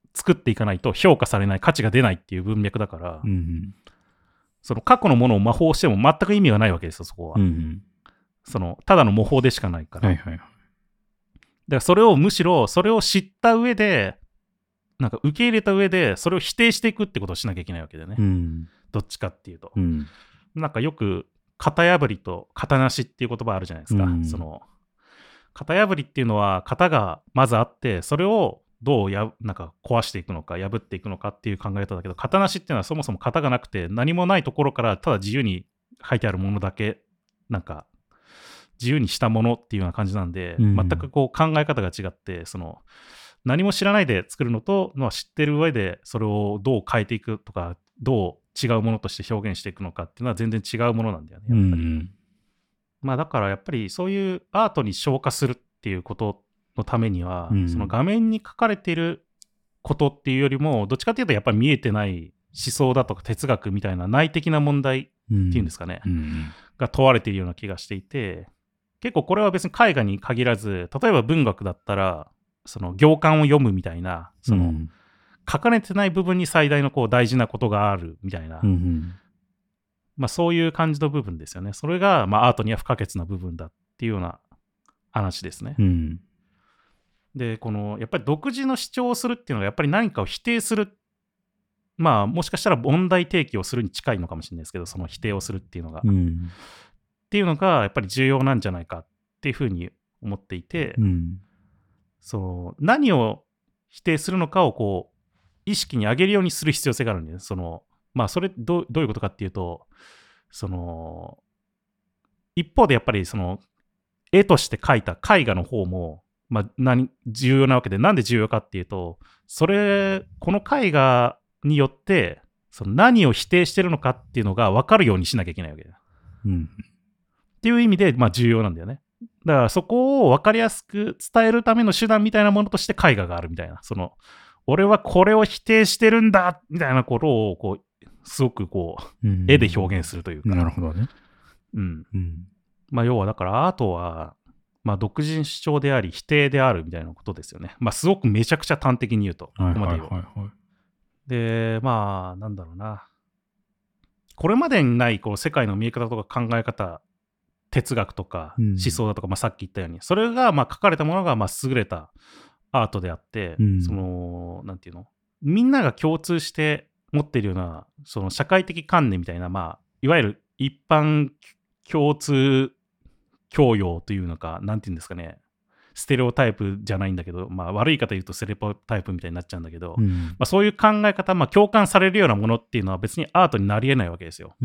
作っていかないと評価されない、価値が出ないっていう文脈だから、 うんうん、 その過去のものを模倣しても全く意味がないわけですよ、そこは。 うんうん、 そのただの模倣でしかないから。 はいはいはい。 だからそれをむしろ、それを知った上で、なんか受け入れた上で、それを否定していくってことをしなきゃいけないわけだよね。 うん、 どっちかっていうと。 うん、 なんかよく、型破りと型なしっていう言葉あるじゃないですか。 うん、 その型破りっていうのは型がまずあって、それをどうやなんか壊していくのか破っていくのかっていう考え方だけど、型なしっていうのはそもそも型がなくて何もないところからただ自由に書いてあるものだけなんか自由にしたものっていうような感じなんで、うん、全くこう考え方が違って、その何も知らないで作るのと、まあ、知ってる上でそれをどう変えていくとかどう違うものとして表現していくのかっていうのは全然違うものなんだよね、やっぱり。うん、まあだからやっぱりそういうアートに昇華するっていうことのためには、うん、その画面に書かれていることっていうよりも、どっちかっていうとやっぱり見えてない思想だとか哲学みたいな内的な問題っていうんですかね、うんうん、が問われているような気がしていて、結構これは別に絵画に限らず、例えば文学だったら、その行間を読むみたいな、その、うん書かれてない部分に最大のこう大事なことがあるみたいな、うんうんまあ、そういう感じの部分ですよね。それがまあアートには不可欠な部分だっていうような話ですね。うん、でこのやっぱり独自の主張をするっていうのがやっぱり何かを否定する、まあもしかしたら問題提起をするに近いのかもしれないですけど、その否定をするっていうのが、うん、っていうのがやっぱり重要なんじゃないかっていうふうに思っていて、うん、その何を否定するのかをこう意識に上げるようにする必要性があるんです。そのまあそれ ど, どういうことかっていうと、その一方でやっぱりその絵として描いた絵画の方も、まあ、何重要なわけで、なんで重要かっていうと、それこの絵画によってその何を否定してるのかっていうのが分かるようにしなきゃいけないわけだ、うん、っていう意味でまあ重要なんだよね。だからそこを分かりやすく伝えるための手段みたいなものとして絵画があるみたいな、その俺はこれを否定してるんだみたいなことをこうすごくこう、うん、絵で表現するというか。 なるほどね。 うん。うん、まあ要はだからアートはまあ独自主張であり否定であるみたいなことですよね。まあすごくめちゃくちゃ端的に言うと。ここまで言う。はいはいはいはい、でまあなんだろうな。これまでにないこう世界の見え方とか考え方、哲学とか思想だとか、うん、まあさっき言ったように、それがまあ書かれたものがまあ優れたアートであって、うん、そのなんていうの、みんなが共通して持っているようなその社会的観念みたいな、まあいわゆる一般共通教養というのか、なんていうんですかね、ステレオタイプじゃないんだけど、まあ悪い方言うとステレオタイプみたいになっちゃうんだけど、うん、まあ、そういう考え方、まあ共感されるようなものっていうのは別にアートになり得ないわけですよ。うん、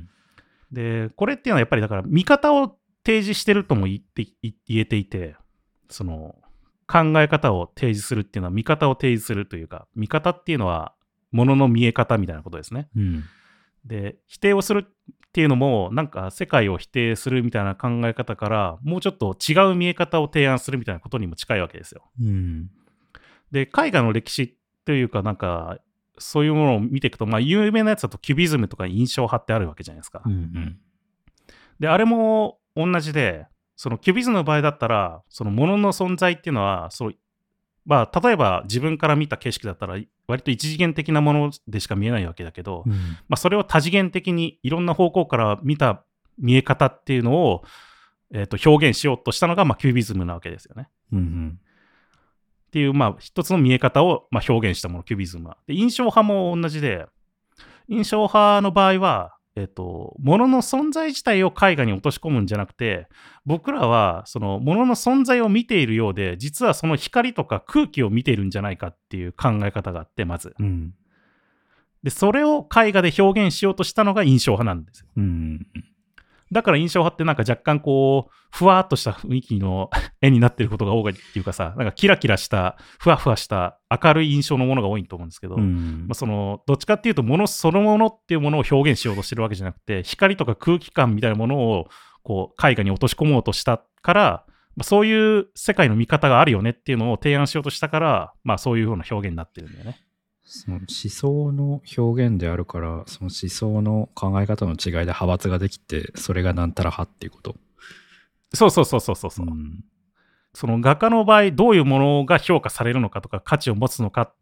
でこれっていうのはやっぱりだから見方を提示してるとも言って言えていて、その考え方を提示するっていうのは見方を提示するというか、見方っていうのはものの見え方みたいなことですね、うん、で否定をするっていうのもなんか世界を否定するみたいな考え方からもうちょっと違う見え方を提案するみたいなことにも近いわけですよ、うん、で絵画の歴史というかなんかそういうものを見ていくと、まあ有名なやつだとキュビズムとか印象派ってあるわけじゃないですか、うんうん、であれも同じで、そのキュビズムの場合だったらその物の存在っていうのはそう、まあ、例えば自分から見た景色だったら割と一次元的なものでしか見えないわけだけど、うんまあ、それを多次元的にいろんな方向から見た見え方っていうのを、えー、と表現しようとしたのが、まあ、キュービズムなわけですよね、うんうん、っていう、まあ、一つの見え方を、まあ、表現したもの、キュービズムは。で印象派も同じで、印象派の場合はえっと、物の存在自体を絵画に落とし込むんじゃなくて、僕らはその物の存在を見ているようで、実はその光とか空気を見ているんじゃないかっていう考え方があって、まず、うん、でそれを絵画で表現しようとしたのが印象派なんですよ、うん、だから印象派ってなんか若干こうふわっとした雰囲気の絵になってることが多いっていうかさ、なんかキラキラしたふわふわした明るい印象のものが多いと思うんですけど、うんまあ、そのどっちかっていうと物そのものっていうものを表現しようとしてるわけじゃなくて、光とか空気感みたいなものをこう絵画に落とし込もうとしたから、まあ、そういう世界の見方があるよねっていうのを提案しようとしたから、まあ、そういうような表現になってるんだよね。 その思想の表現であるから、その思想の考え方の違いで派閥ができて、それがなんたら派っていうこと。 そうそうそうそうそうそう、うん、その画家の場合どういうものが評価されるのかとか価値を持つのかっていう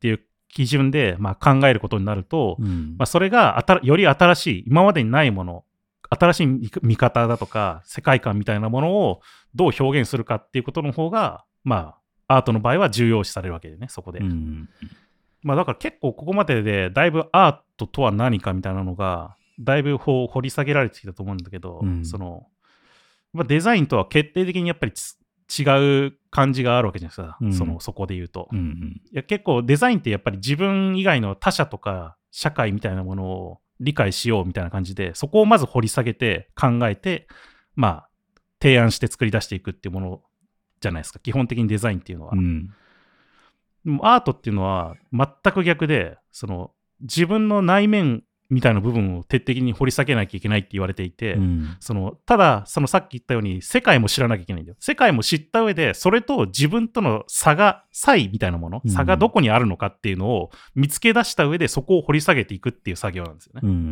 基準でまあ考えることになると、 うんまあ、それがあたより新しい今までにないもの、新しい見方だとか世界観みたいなものをどう表現するかっていうことの方がまあアートの場合は重要視されるわけでね、そこで、 うんまあ、だから結構ここまででだいぶアートとは何かみたいなのがだいぶ掘り下げられてきたと思うんだけど、 うん、 そのまあ、デザインとは決定的にやっぱり違う感じがあるわけじゃないですか、うん、そのそこで言うと、 うんうん、 いや結構デザインってやっぱり自分以外の他者とか社会みたいなものを理解しようみたいな感じで、そこをまず掘り下げて考えて、まあ提案して作り出していくっていうものじゃないですか、基本的にデザインっていうのは、うん、でもアートっていうのは全く逆で、その自分の内面みたいな部分を徹底的に掘り下げなきゃいけないって言われていて、うん、そのただそのさっき言ったように世界も知らなきゃいけないんだよ。世界も知った上でそれと自分との差が差異みたいなもの、うん、差がどこにあるのかっていうのを見つけ出した上でそこを掘り下げていくっていう作業なんですよね、うんうん、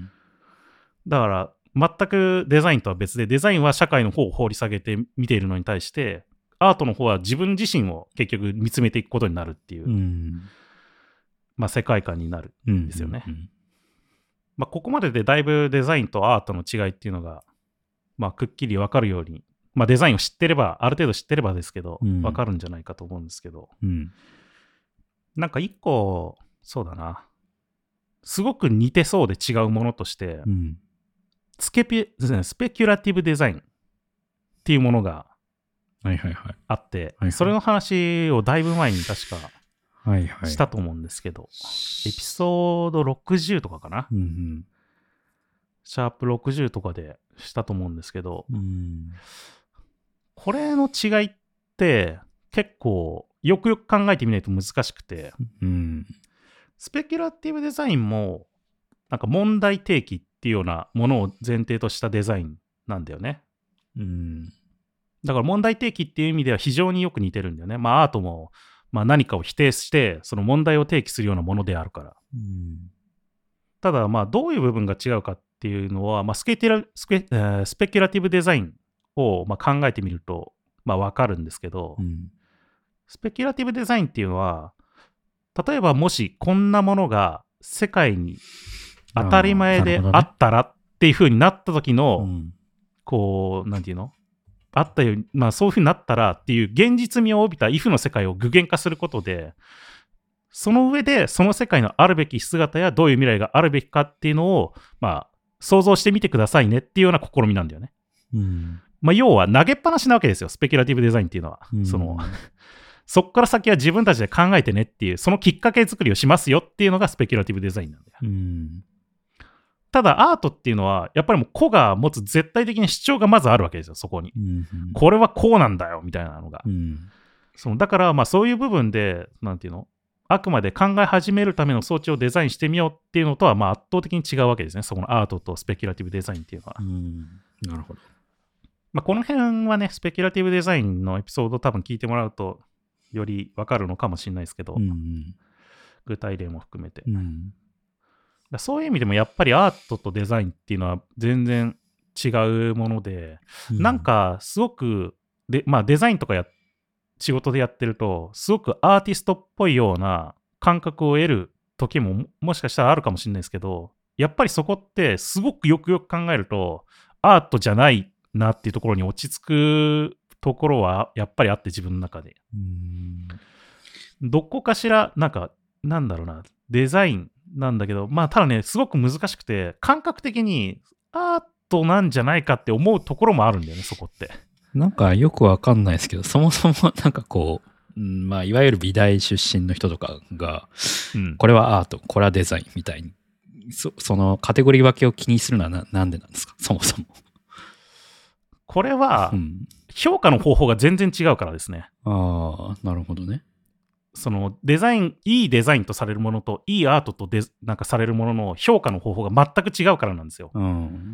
だから全くデザインとは別で、デザインは社会の方を掘り下げて見ているのに対してアートの方は自分自身を結局見つめていくことになるっていう、うん、まあ世界観になるんですよね、うんうんうん、まあ、ここまででだいぶデザインとアートの違いっていうのが、まあ、くっきり分かるように、まあ、デザインを知ってれば、ある程度知ってればですけど、うん、分かるんじゃないかと思うんですけど、うん、なんか一個、そうだな、すごく似てそうで違うものとして、うん、スケピスペキュラティブデザインっていうものがあって、はいはいはい、それの話をだいぶ前に確か、はいはい、したと思うんですけど、エピソードろくじゅうとかかな、うんうん、シャープろくじゅうとかでしたと思うんですけど、うん、これの違いって結構よくよく考えてみないと難しくて、うん、スペキュラティブデザインもなんか問題提起っていうようなものを前提としたデザインなんだよね、うん、だから問題提起っていう意味では非常によく似てるんだよね。まあアートもまあ、何かを否定してその問題を提起するようなものであるから、うん、ただまあどういう部分が違うかっていうのは、まあ、スケティラスペ、えー、スペキュラティブデザインをまあ考えてみるとまあ分かるんですけど、うん、スペキュラティブデザインっていうのは例えばもしこんなものが世界に当たり前であったらっていう風になった時の、うん、こうなんていうのあったように、まあ、そういう風になったらっていう現実味を帯びたイフの世界を具現化することで、その上でその世界のあるべき姿やどういう未来があるべきかっていうのを、まあ、想像してみてくださいねっていうような試みなんだよね、うんまあ、要は投げっぱなしなわけですよ、スペキュラティブデザインっていうのは、うん、そのそっから先は自分たちで考えてねっていう、そのきっかけ作りをしますよっていうのがスペキュラティブデザインなんだよ、うんただアートっていうのはやっぱりもう個が持つ絶対的な主張がまずあるわけですよ、そこに、うんうん、これはこうなんだよみたいなのが、うん、そのだからまあそういう部分でなんていうのあくまで考え始めるための装置をデザインしてみようっていうのとはまあ圧倒的に違うわけですね、そこのアートとスペキュラティブデザインっていうのは、うん、なるほど、まあ、この辺はねスペキュラティブデザインのエピソード多分聞いてもらうとより分かるのかもしれないですけど、うんうん、具体例も含めて、うんそういう意味でもやっぱりアートとデザインっていうのは全然違うもので、うん、なんかすごくで、まあ、デザインとかや仕事でやってるとすごくアーティストっぽいような感覚を得る時ももしかしたらあるかもしれないですけど、やっぱりそこってすごくよくよく考えるとアートじゃないなっていうところに落ち着くところはやっぱりあって、自分の中でうんどこかしらなんかなんだろうなデザインなんだけど、まあただねすごく難しくて感覚的にアートなんじゃないかって思うところもあるんだよね、そこってなんかよくわかんないですけど、そもそもなんかこう、うん、まあいわゆる美大出身の人とかが、うん、これはアートこれはデザインみたいに そ, そのカテゴリー分けを気にするのは な, なんでなんですか、そもそもこれは、うん、評価の方法が全然違うからですね。 ああなるほどね。 そのデザインいいデザインとされるものといいアートとデなんかされるものの評価の方法が全く違うからなんですよ、 うん、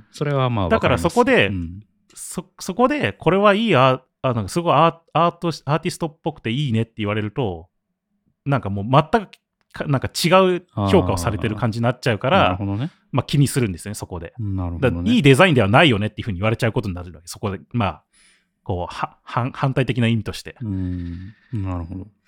それはまあだからそこで、うん、そ, そこでこれはいいアあなんかすごいアーアートアーティストっぽくていいねって言われるとなんかもう全くなんか違う評価をされてる感じになっちゃうから、なるほどね、まあ、気にするんですね、そこで。なるほどね、だいいデザインではないよねっていうふうに言われちゃうことになるわけ、そこでまあこうは反対的な意味として。 うんなるほど。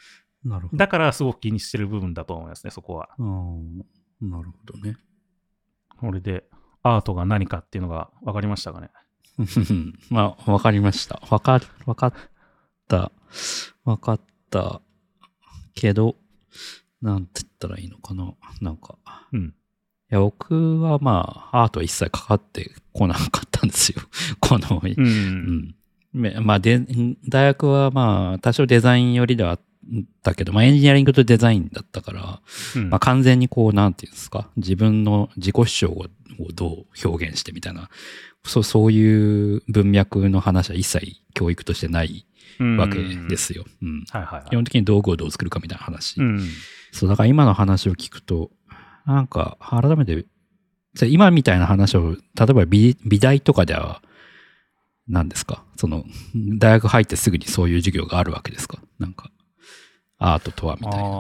なるほど。 だからすごく気にしてる部分だと思いますね、そこは。 ああ、なるほどね。 これでアートが何かっていうのが分かりましたかね。 まあ、わかりました。わか、わかった。わかったけど、なんて言ったらいいのかな。なんか。 うん。 いや、僕はまあ、アートは一切かかってこなかったんですよ。この、 うん。 うんまあで、大学はまあ、多少デザイン寄りではあったけど、まあエンジニアリングとデザインだったから、 うんまあ完全にこう、なんていうんですか、自分の自己主張をどう表現してみたいな、そう、そういう文脈の話は一切教育としてないわけですよ。うん。 はいはいはい。 基本的に道具をどう作るかみたいな話。 うん。 そう、だから今の話を聞くと、なんか、改めて、今みたいな話を、例えば美、美大とかでは、何ですかその、大学入ってすぐにそういう授業があるわけですかなんか、アートとはみたいな。あ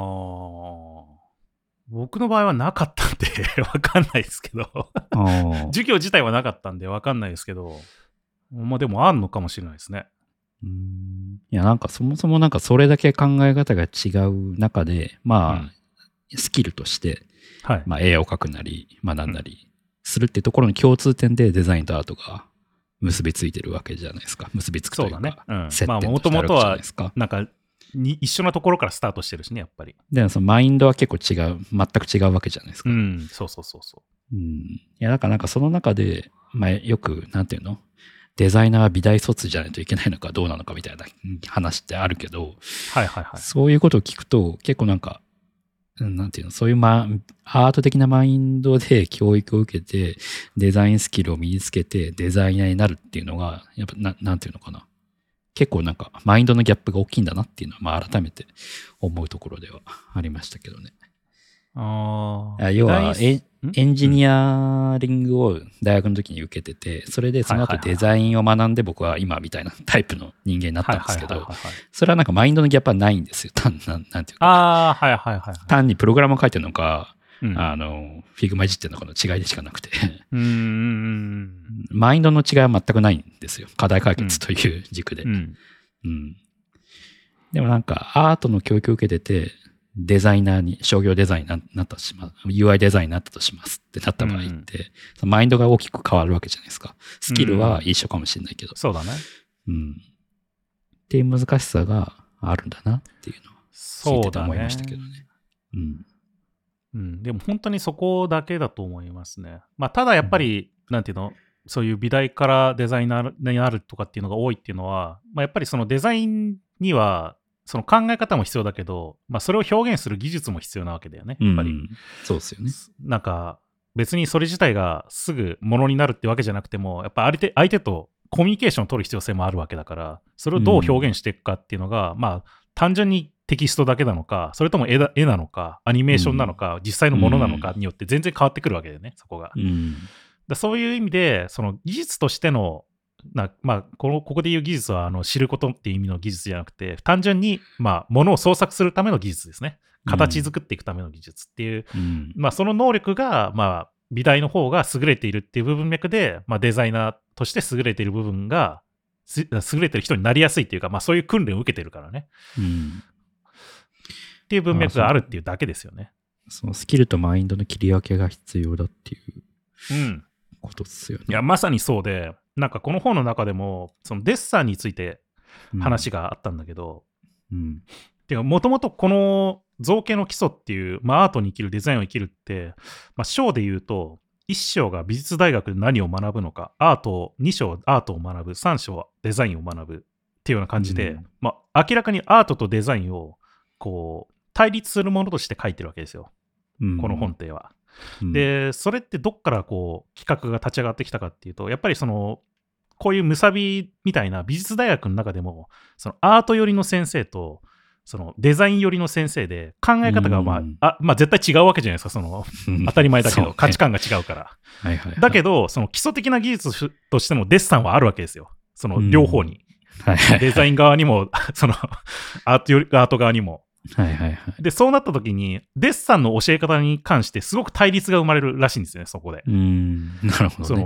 僕の場合はなかったんで、わかんないですけど。授業自体はなかったんでわかんないですけど、まあでもあんのかもしれないですね。 うーんいや、なんかそもそもなんかそれだけ考え方が違う中で、まあ、うん、スキルとして、 はい、 まあ絵を描くなり、学んだりするってところの共通点でデザインとアートが結びついてるわけじゃないですか。結びつくというか。 そうだね。うん、 接点としてあるわけじゃないですか。 まあもともとはなんかに一緒なところからスタートしてるしね、やっぱり。 でもそのマインドは結構違う、全く違うわけじゃないですか。 うん、そうそうそうそう。 うん。いや、だからなんかその中で、まあよく、なんていうのデザイナーは美大卒じゃないといけないのかどうなのかみたいな話ってあるけど、 はいはいはい。 そういうことを聞くと結構なんか、なんていうの、そういうま、アート的なマインドで教育を受けて、デザインスキルを身につけてデザイナーになるっていうのが、やっぱな、なんていうのかな。結構なんかマインドのギャップが大きいんだなっていうのは、まあ改めて思うところではありましたけどね。 ああ。 要はエ、エンジニアリングを大学の時に受けてて、それでその後デザインを学んで僕は今みたいなタイプの人間になったんですけど、それはなんかマインドのギャップはないんですよ。単なんなんていうか。 ああ、はいはいはい。 単にプログラムを書いてるのか、うん、あの、フィグマいじってるのかの違いでしかなくてうーん。 マインドの違いは全くないんですよ。課題解決という軸で。うんうん、でもなんかアートの教育を受けてて、デザイナーに、商業デザインになったとします。ユーアイ デザインになったとしますってなった場合って、うん、マインドが大きく変わるわけじゃないですか。スキルは一緒かもしれないけど。うん、 そうだね。 うん。っていう難しさがあるんだなっていうのは聞いてて思いましたけどね。 うん。うん。でも本当にそこだけだと思いますね。まあ、ただやっぱり、うん、なんていうの、そういう美大からデザイナーになるとかっていうのが多いっていうのは、まあ、やっぱりそのデザインには、その考え方も必要だけど、まあ、それを表現する技術も必要なわけだよね、やっぱり。うん、 そうですよね。 なんか、別にそれ自体がすぐものになるってわけじゃなくても、やっぱ相手、相手とコミュニケーションを取る必要性もあるわけだから、それをどう表現していくかっていうのが、うん、まあ、単純にテキストだけなのか、それとも絵だ、絵なのか、アニメーションなのか、うん、実際のものなのかによって全然変わってくるわけだよね、そこが。 うん、 だそういう意味で、その技術としてのなまあ、このここで言う技術はあの知ることっていう意味の技術じゃなくて、単純に、まあ、ものを創作するための技術ですね。形作っていくための技術っていう、うん、まあ、その能力が、まあ、美大の方が優れているっていう部分脈で、まあ、デザイナーとして優れている部分が優れている人になりやすいっていうか、まあ、そういう訓練を受けてるからね、うん、っていう文脈があるっていうだけですよね。 そのスキルとマインドの切り分けが必要だっていううんことですよね。 いやまさにそうで、なんかこの本の中でもそのデッサンについて話があったんだけど、うん、てかもともとこの造形の基礎っていう、まあ、アートに生きるデザインを生きるって、まあ、章で言うといっ章が美術大学で何を学ぶのか、アートに章アートを学ぶ、さん章はデザインを学ぶっていうような感じで、うんまあ、明らかにアートとデザインをこう対立するものとして書いてるわけですよ、うん、この本っては。でそれってどっからこう企画が立ち上がってきたかっていうと、やっぱりそのこういうムサビみたいな美術大学の中でもそのアート寄りの先生とそのデザイン寄りの先生で考え方が、まあうんあまあ、絶対違うわけじゃないですか。その当たり前だけど、ね、価値観が違うから、はいはいはい、だけどその基礎的な技術としてのデッサンはあるわけですよ、その両方に、はいはいはい、デザイン側にもそのアートよりアート側にも。はいはいはい、でそうなった時にデッサンの教え方に関してすごく対立が生まれるらしいんですよね、そこで。 うーんなるほど、ね、 その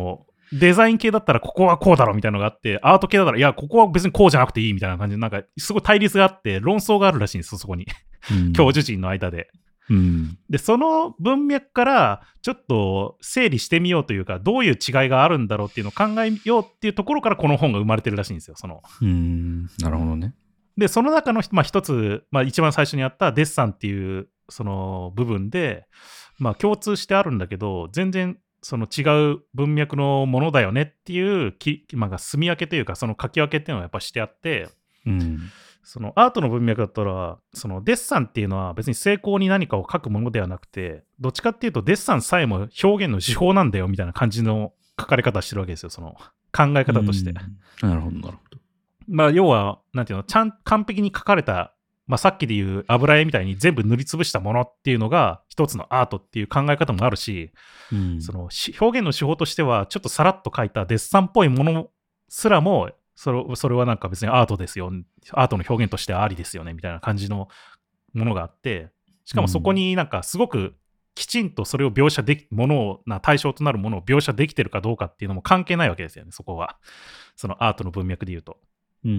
デザイン系だったらここはこうだろみたいなのがあって、アート系だったらいやここは別にこうじゃなくていいみたいな感じで、なんかすごい対立があって論争があるらしいんですよ、そこに、うん、教授陣の間で、うん、でその文脈からちょっと整理してみようというか、どういう違いがあるんだろうっていうのを考えようっていうところからこの本が生まれてるらしいんですよ。そのうーん、なるほどね。 でその中の、まあ、一つ、まあ、一番最初にあったデッサンっていうその部分で、まあ、共通してあるんだけど、全然その違う文脈のものだよねっていうき、まあ、住み分けというか、その書き分けっていうのはやっぱしてあって、うん、そのアートの文脈だったら、そのデッサンっていうのは別に成功に何かを書くものではなくて、どっちかっていうとデッサンさえも表現の手法なんだよみたいな感じの書かれ方してるわけですよ、その考え方として。 なるほどなるほど。 まあ要はなんていうの、ちゃん完璧に書かれた、まあ、さっきでいう油絵みたいに全部塗りつぶしたものっていうのが一つのアートっていう考え方もあるし、うん、その表現の手法としてはちょっとさらっと書いたデッサンっぽいものすらもそれ、それはなんか別にアートですよ、アートの表現としてはありですよねみたいな感じのものがあって、しかもそこになんかすごくきちんとそれを描写でき、ものをな対象となるものを描写できてるかどうかっていうのも関係ないわけですよね、そこは。そのアートの文脈で言うと。うん、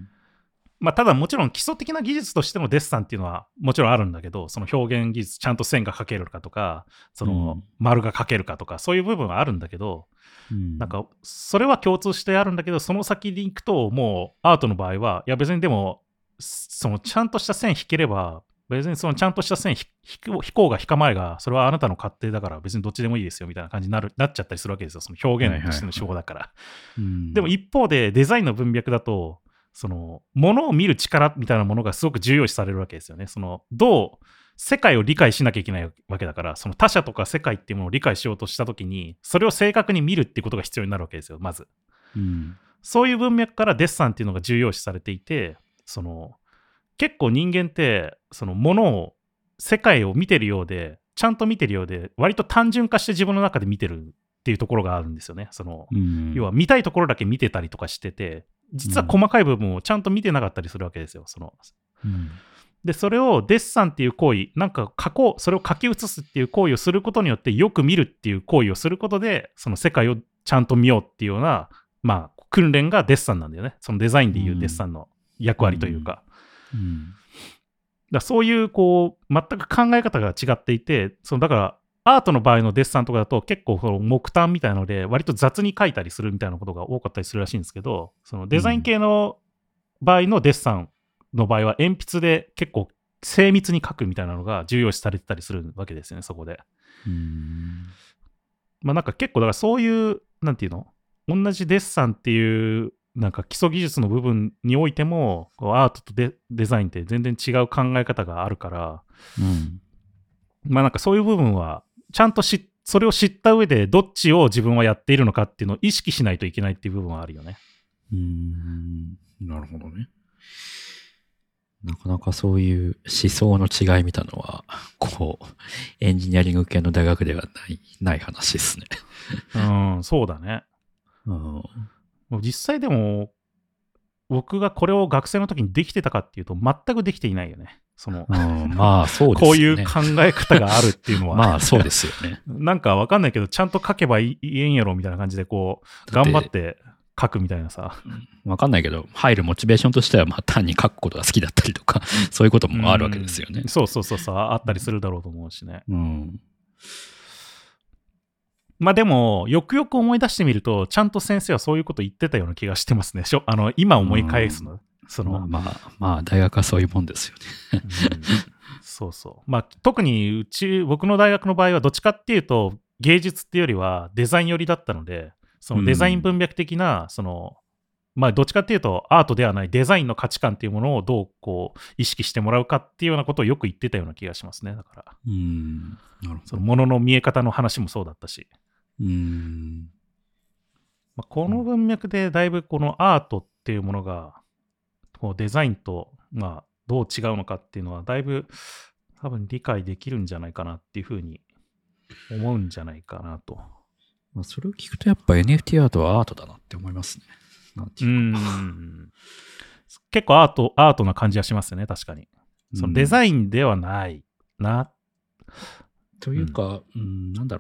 まあ、ただもちろん基礎的な技術としてのデッサンっていうのはもちろんあるんだけど、その表現技術、ちゃんと線が描けるかとか、その丸が描けるかとか、そういう部分はあるんだけど、うん、なんかそれは共通してあるんだけど、その先に行くともうアートの場合は、いや別にでもそのちゃんとした線引ければ、別にそのちゃんとした線引こうが引かまいが、それはあなたの勝手だから別にどっちでもいいですよみたいな感じになるなっちゃったりするわけですよ、その表現としての手法だから。でも一方でデザインの文脈だと、その物を見る力みたいなものがすごく重要視されるわけですよね。そのどう世界を理解しなきゃいけないわけだから、その他者とか世界っていうものを理解しようとしたときに、それを正確に見るっていうことが必要になるわけですよ、まず。うん、そういう文脈からデッサンっていうのが重要視されていて、その結構人間ってその物を世界を見てるようで、ちゃんと見てるようで、割と単純化して自分の中で見てるっていうところがあるんですよね。その、うん、要は見たいところだけ見てたりとかしてて、実は細かい部分をちゃんと見てなかったりするわけですよ。その、うん、でそれをデッサンっていう行為、なんか書こう、それを書き写すっていう行為をすることによって、よく見るっていう行為をすることで、その世界をちゃんと見ようっていうような、まあ、訓練がデッサンなんだよね。そのデザインでいうデッサンの役割というか。うんうん、だそういうこう全く考え方が違っていて、そのだからアートの場合のデッサンとかだと結構その木炭みたいなので割と雑に描いたりするみたいなことが多かったりするらしいんですけど、そのデザイン系の場合のデッサンの場合は鉛筆で結構精密に描くみたいなのが重要視されてたりするわけですよね、そこで。うーん、まあなんか結構だからそういうなんていうの、同じデッサンっていうなんか基礎技術の部分においてもアートと デ, デザインって全然違う考え方があるから、うん、まあなんかそういう部分はちゃんとしそれを知った上でどっちを自分はやっているのかっていうのを意識しないといけないっていう部分はあるよね。 うーん、なるほどね。なかなかそういう思想の違いみたいなのはこうエンジニアリング系の大学ではないない話ですね。 うん、そうだね。うん、実際でも僕がこれを学生の時にできてたかっていうと全くできていないよね。その、うん、 まあそうですよね。 こういう考え方があるっていうのはまあそうですよね。 なんかわかんないけどちゃんと書けばいいんやろみたいな感じでこう頑張って書くみたいなさ。 わかんないけど入るモチベーションとしてはまあ単に書くことが好きだったりとかそういうこともあるわけですよね。 うん、そうそうそうそうあったりするだろうと思うしね。うん。まあでもよくよく思い出してみるとちゃんと先生はそういうこと言ってたような気がしてますね。しょあの今思い返すの、そのまあまあまあ大学はそういうもんですよね、うん、 そうそうまあ特にうち僕の大学の場合はどっちかっていうと芸術っていうよりはデザイン寄りだったので、そのデザイン文脈的な、うん、そのまあどっちかっていうとアートではないデザインの価値観っていうものをどうこう意識してもらうかっていうようなことをよく言ってたような気がしますね。だからうんなるほど、その物の見え方の話もそうだったし、うーん、まあ、この文脈でだいぶこのアートっていうものがこうデザインとまあどう違うのかっていうのはだいぶ多分理解できるんじゃないかなっていうふうに思うんじゃないかなと。 まあ、それを聞くとやっぱ エヌエフティー アートはアートだなって思いますね。なんていうか、 うん結構アートアートな感じはしますよね、確かに。そのデザインではないな。 というか、うん、うん、なんだろうな。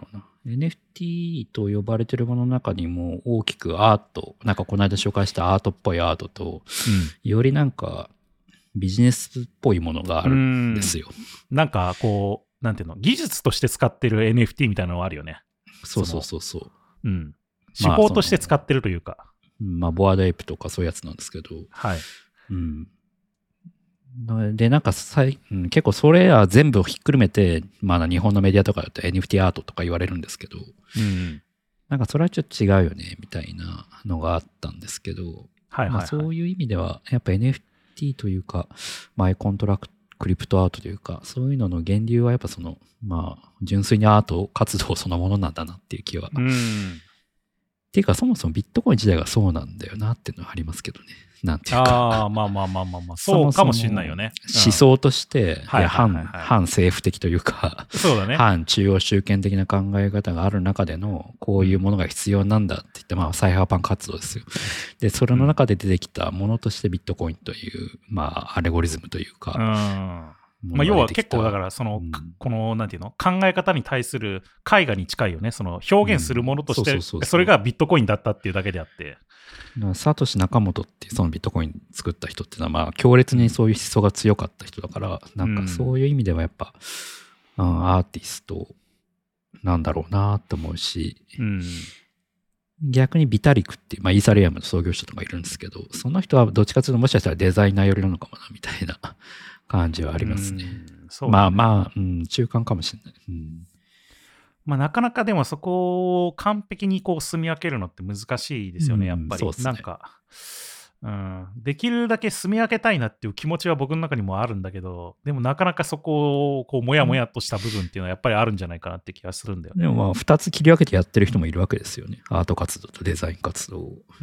エヌエフティー と呼ばれてるものの中にも大きくアート、なんかこの間紹介したアートっぽいアートと、うん、よりなんかビジネスっぽいものがあるんですよ。 なんかこう、なんていうの、技術として使ってる エヌエフティー みたいなのがあるよね。 そうそうそうそう。 うん。手法として使ってるというか。 まあ、ボアドエイプとかそういうやつなんですけど。 はい。 うん。で、なんかさい、うん、結構それは全部ひっくるめて、まあ日本のメディアとかだと エヌエフティー アートとか言われるんですけど、 うん、 なんかそれはちょっと違うよね、みたいなのがあったんですけど、 はいはいはい、 まあそういう意味では、やっぱ エヌエフティー というか、マイコントラクト、クリプトアートというか、そういうのの源流はやっぱその、まあ、純粋にアート活動そのものなんだなっていう気は。 うん。 っていうか、そもそもビットコイン自体がそうなんだよなっていうのはありますけどね。なんていうか。 ああ、まあまあまあまあまあ、そうかもしれないよね。 思想として、反政府的というか、 そうだね。 反中央集権的な考え方がある中での、こういうものが必要なんだって言って、まあ、サイハーパン活動ですよ。で、それの中で出てきたものとしてビットコインという、まあ、アレゴリズムというか、 うんまあ、要は結構だからその、うん、このなんていうの考え方に対する絵画に近いよね。その表現するものとしてそれがビットコインだったっていうだけであって、 サトシ・ナカモトっていうそのビットコイン作った人っていうのはまあ強烈にそういう思想が強かった人だから、なんかそういう意味ではやっぱ、うん、アーティストなんだろうなと思うし、 うん、 逆にビタリクっていう、まあ、イーサリアムの創業者とかいるんですけど、その人はどっちかというともしかしたらデザイナー寄りなのかもなみたいな感じはありますね。 そうねまあまあ、うん、中間かもしれない。うんまあ、なかなかでもそこを完璧にこう住み分けるのって難しいですよね、やっぱり。 うん、そうですね。 なんか、うん、できるだけ住み分けたいなっていう気持ちは僕の中にもあるんだけど、でもなかなかそこをこうもやもやとした部分っていうのはやっぱりあるんじゃないかなって気がするんだよね。 でもまあふたつ切り分けてやってる人もいるわけですよね。アート活動とデザイン活動。 うん、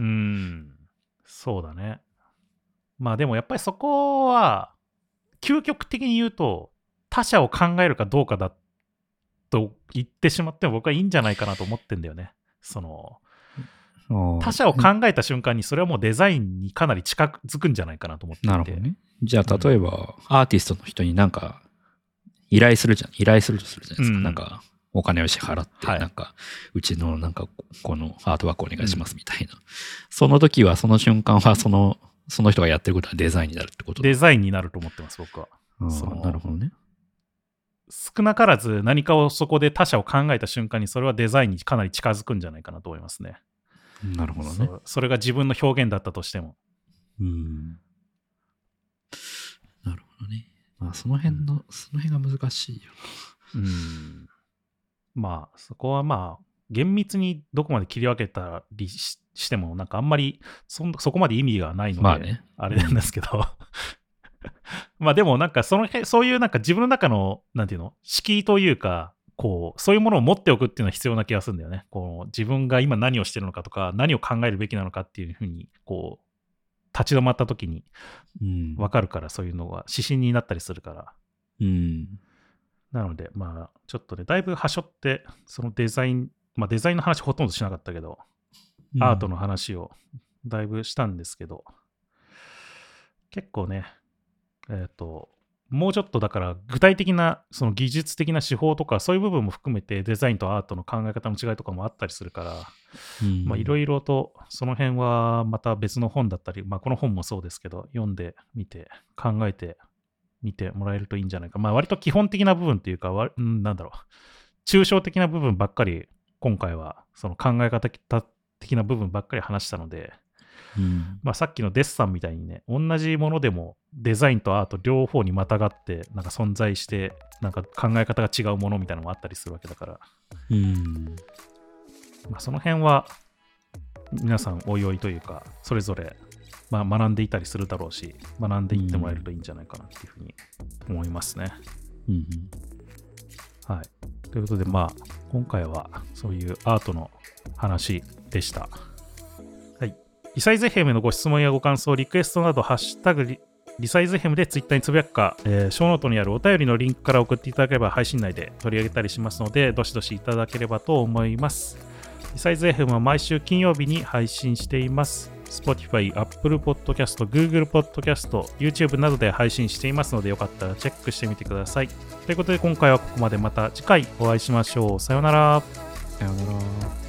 そうだね。まあでもやっぱりそこは究極的に言うと他者を考えるかどうかだと言ってしまっても僕はいいんじゃないかなと思ってんだよね。その他者を考えた瞬間にそれはもうデザインにかなり近づくんじゃないかなと思っていて。 なるほどね。じゃあ例えば、うん、アーティストの人になんか依頼するじゃん。依頼するとするじゃないですか。うん、なんかお金を支払って、はい、なんかうちのなんかこのアートワークお願いしますみたいな。うん、その時はその瞬間はそのその人がやってることはデザインになるってこと？ デザインになると思ってます僕は。 そのなるほどね。 少なからず何かをそこで他者を考えた瞬間にそれはデザインにかなり近づくんじゃないかなと思いますね。 なるほどね。 そ, それが自分の表現だったとしても。 うん。なるほどね。まあその辺の、うん、その辺が難しいよな。うん。まあそこはまあ厳密にどこまで切り分けたり し, してもなんかあんまり そ, そこまで意味がないので、 まあね、 あれなんですけど。まあでもなんかそのそういうなんか自分の中のなんていうの敷居というかこうそういうものを持っておくっていうのは必要な気がするんだよね。こう自分が今何をしてるのかとか何を考えるべきなのかっていうふうにこう立ち止まった時に分かるから、うん、そういうのが指針になったりするから。 うん。 なのでまあちょっとねだいぶはしょってそのデザインまあデザインの話ほとんどしなかったけど、うん、アートの話をだいぶしたんですけど結構ね。えーと、もうちょっとだから具体的なその技術的な手法とかそういう部分も含めてデザインとアートの考え方の違いとかもあったりするからいろいろとその辺はまた別の本だったり、まあ、この本もそうですけど読んでみて考えてみてもらえるといいんじゃないか。まあ割と基本的な部分というかわ、うん、なんだろう抽象的な部分ばっかり今回はその考え方的な部分ばっかり話したのでうんまあ、さっきのデッサンみたいにね同じものでもデザインとアート両方にまたがってなんか存在してなんか考え方が違うものみたいなのもあったりするわけだから、 うんまあ、その辺は皆さんおいおいというかそれぞれ、まあ、学んでいたりするだろうし学んでいってもらえるといいんじゃないかなっていうふうに思いますね、 うん、 はい。ということでまあ今回はそういうアートの話でした。リサイズ エフエム のご質問やご感想、リクエストなど、ハッシュタグリ、リサイズ エフエム でツイッターにつぶやくか、えー、ショーノートにあるお便りのリンクから送っていただければ配信内で取り上げたりしますので、どしどしいただければと思います。リサイズ エフエム は毎週金曜日に配信しています。Spotify、Apple Podcast、Google Podcast、YouTube などで配信していますので、よかったらチェックしてみてください。ということで今回はここまで。また次回お会いしましょう。さようなら。 さようなら。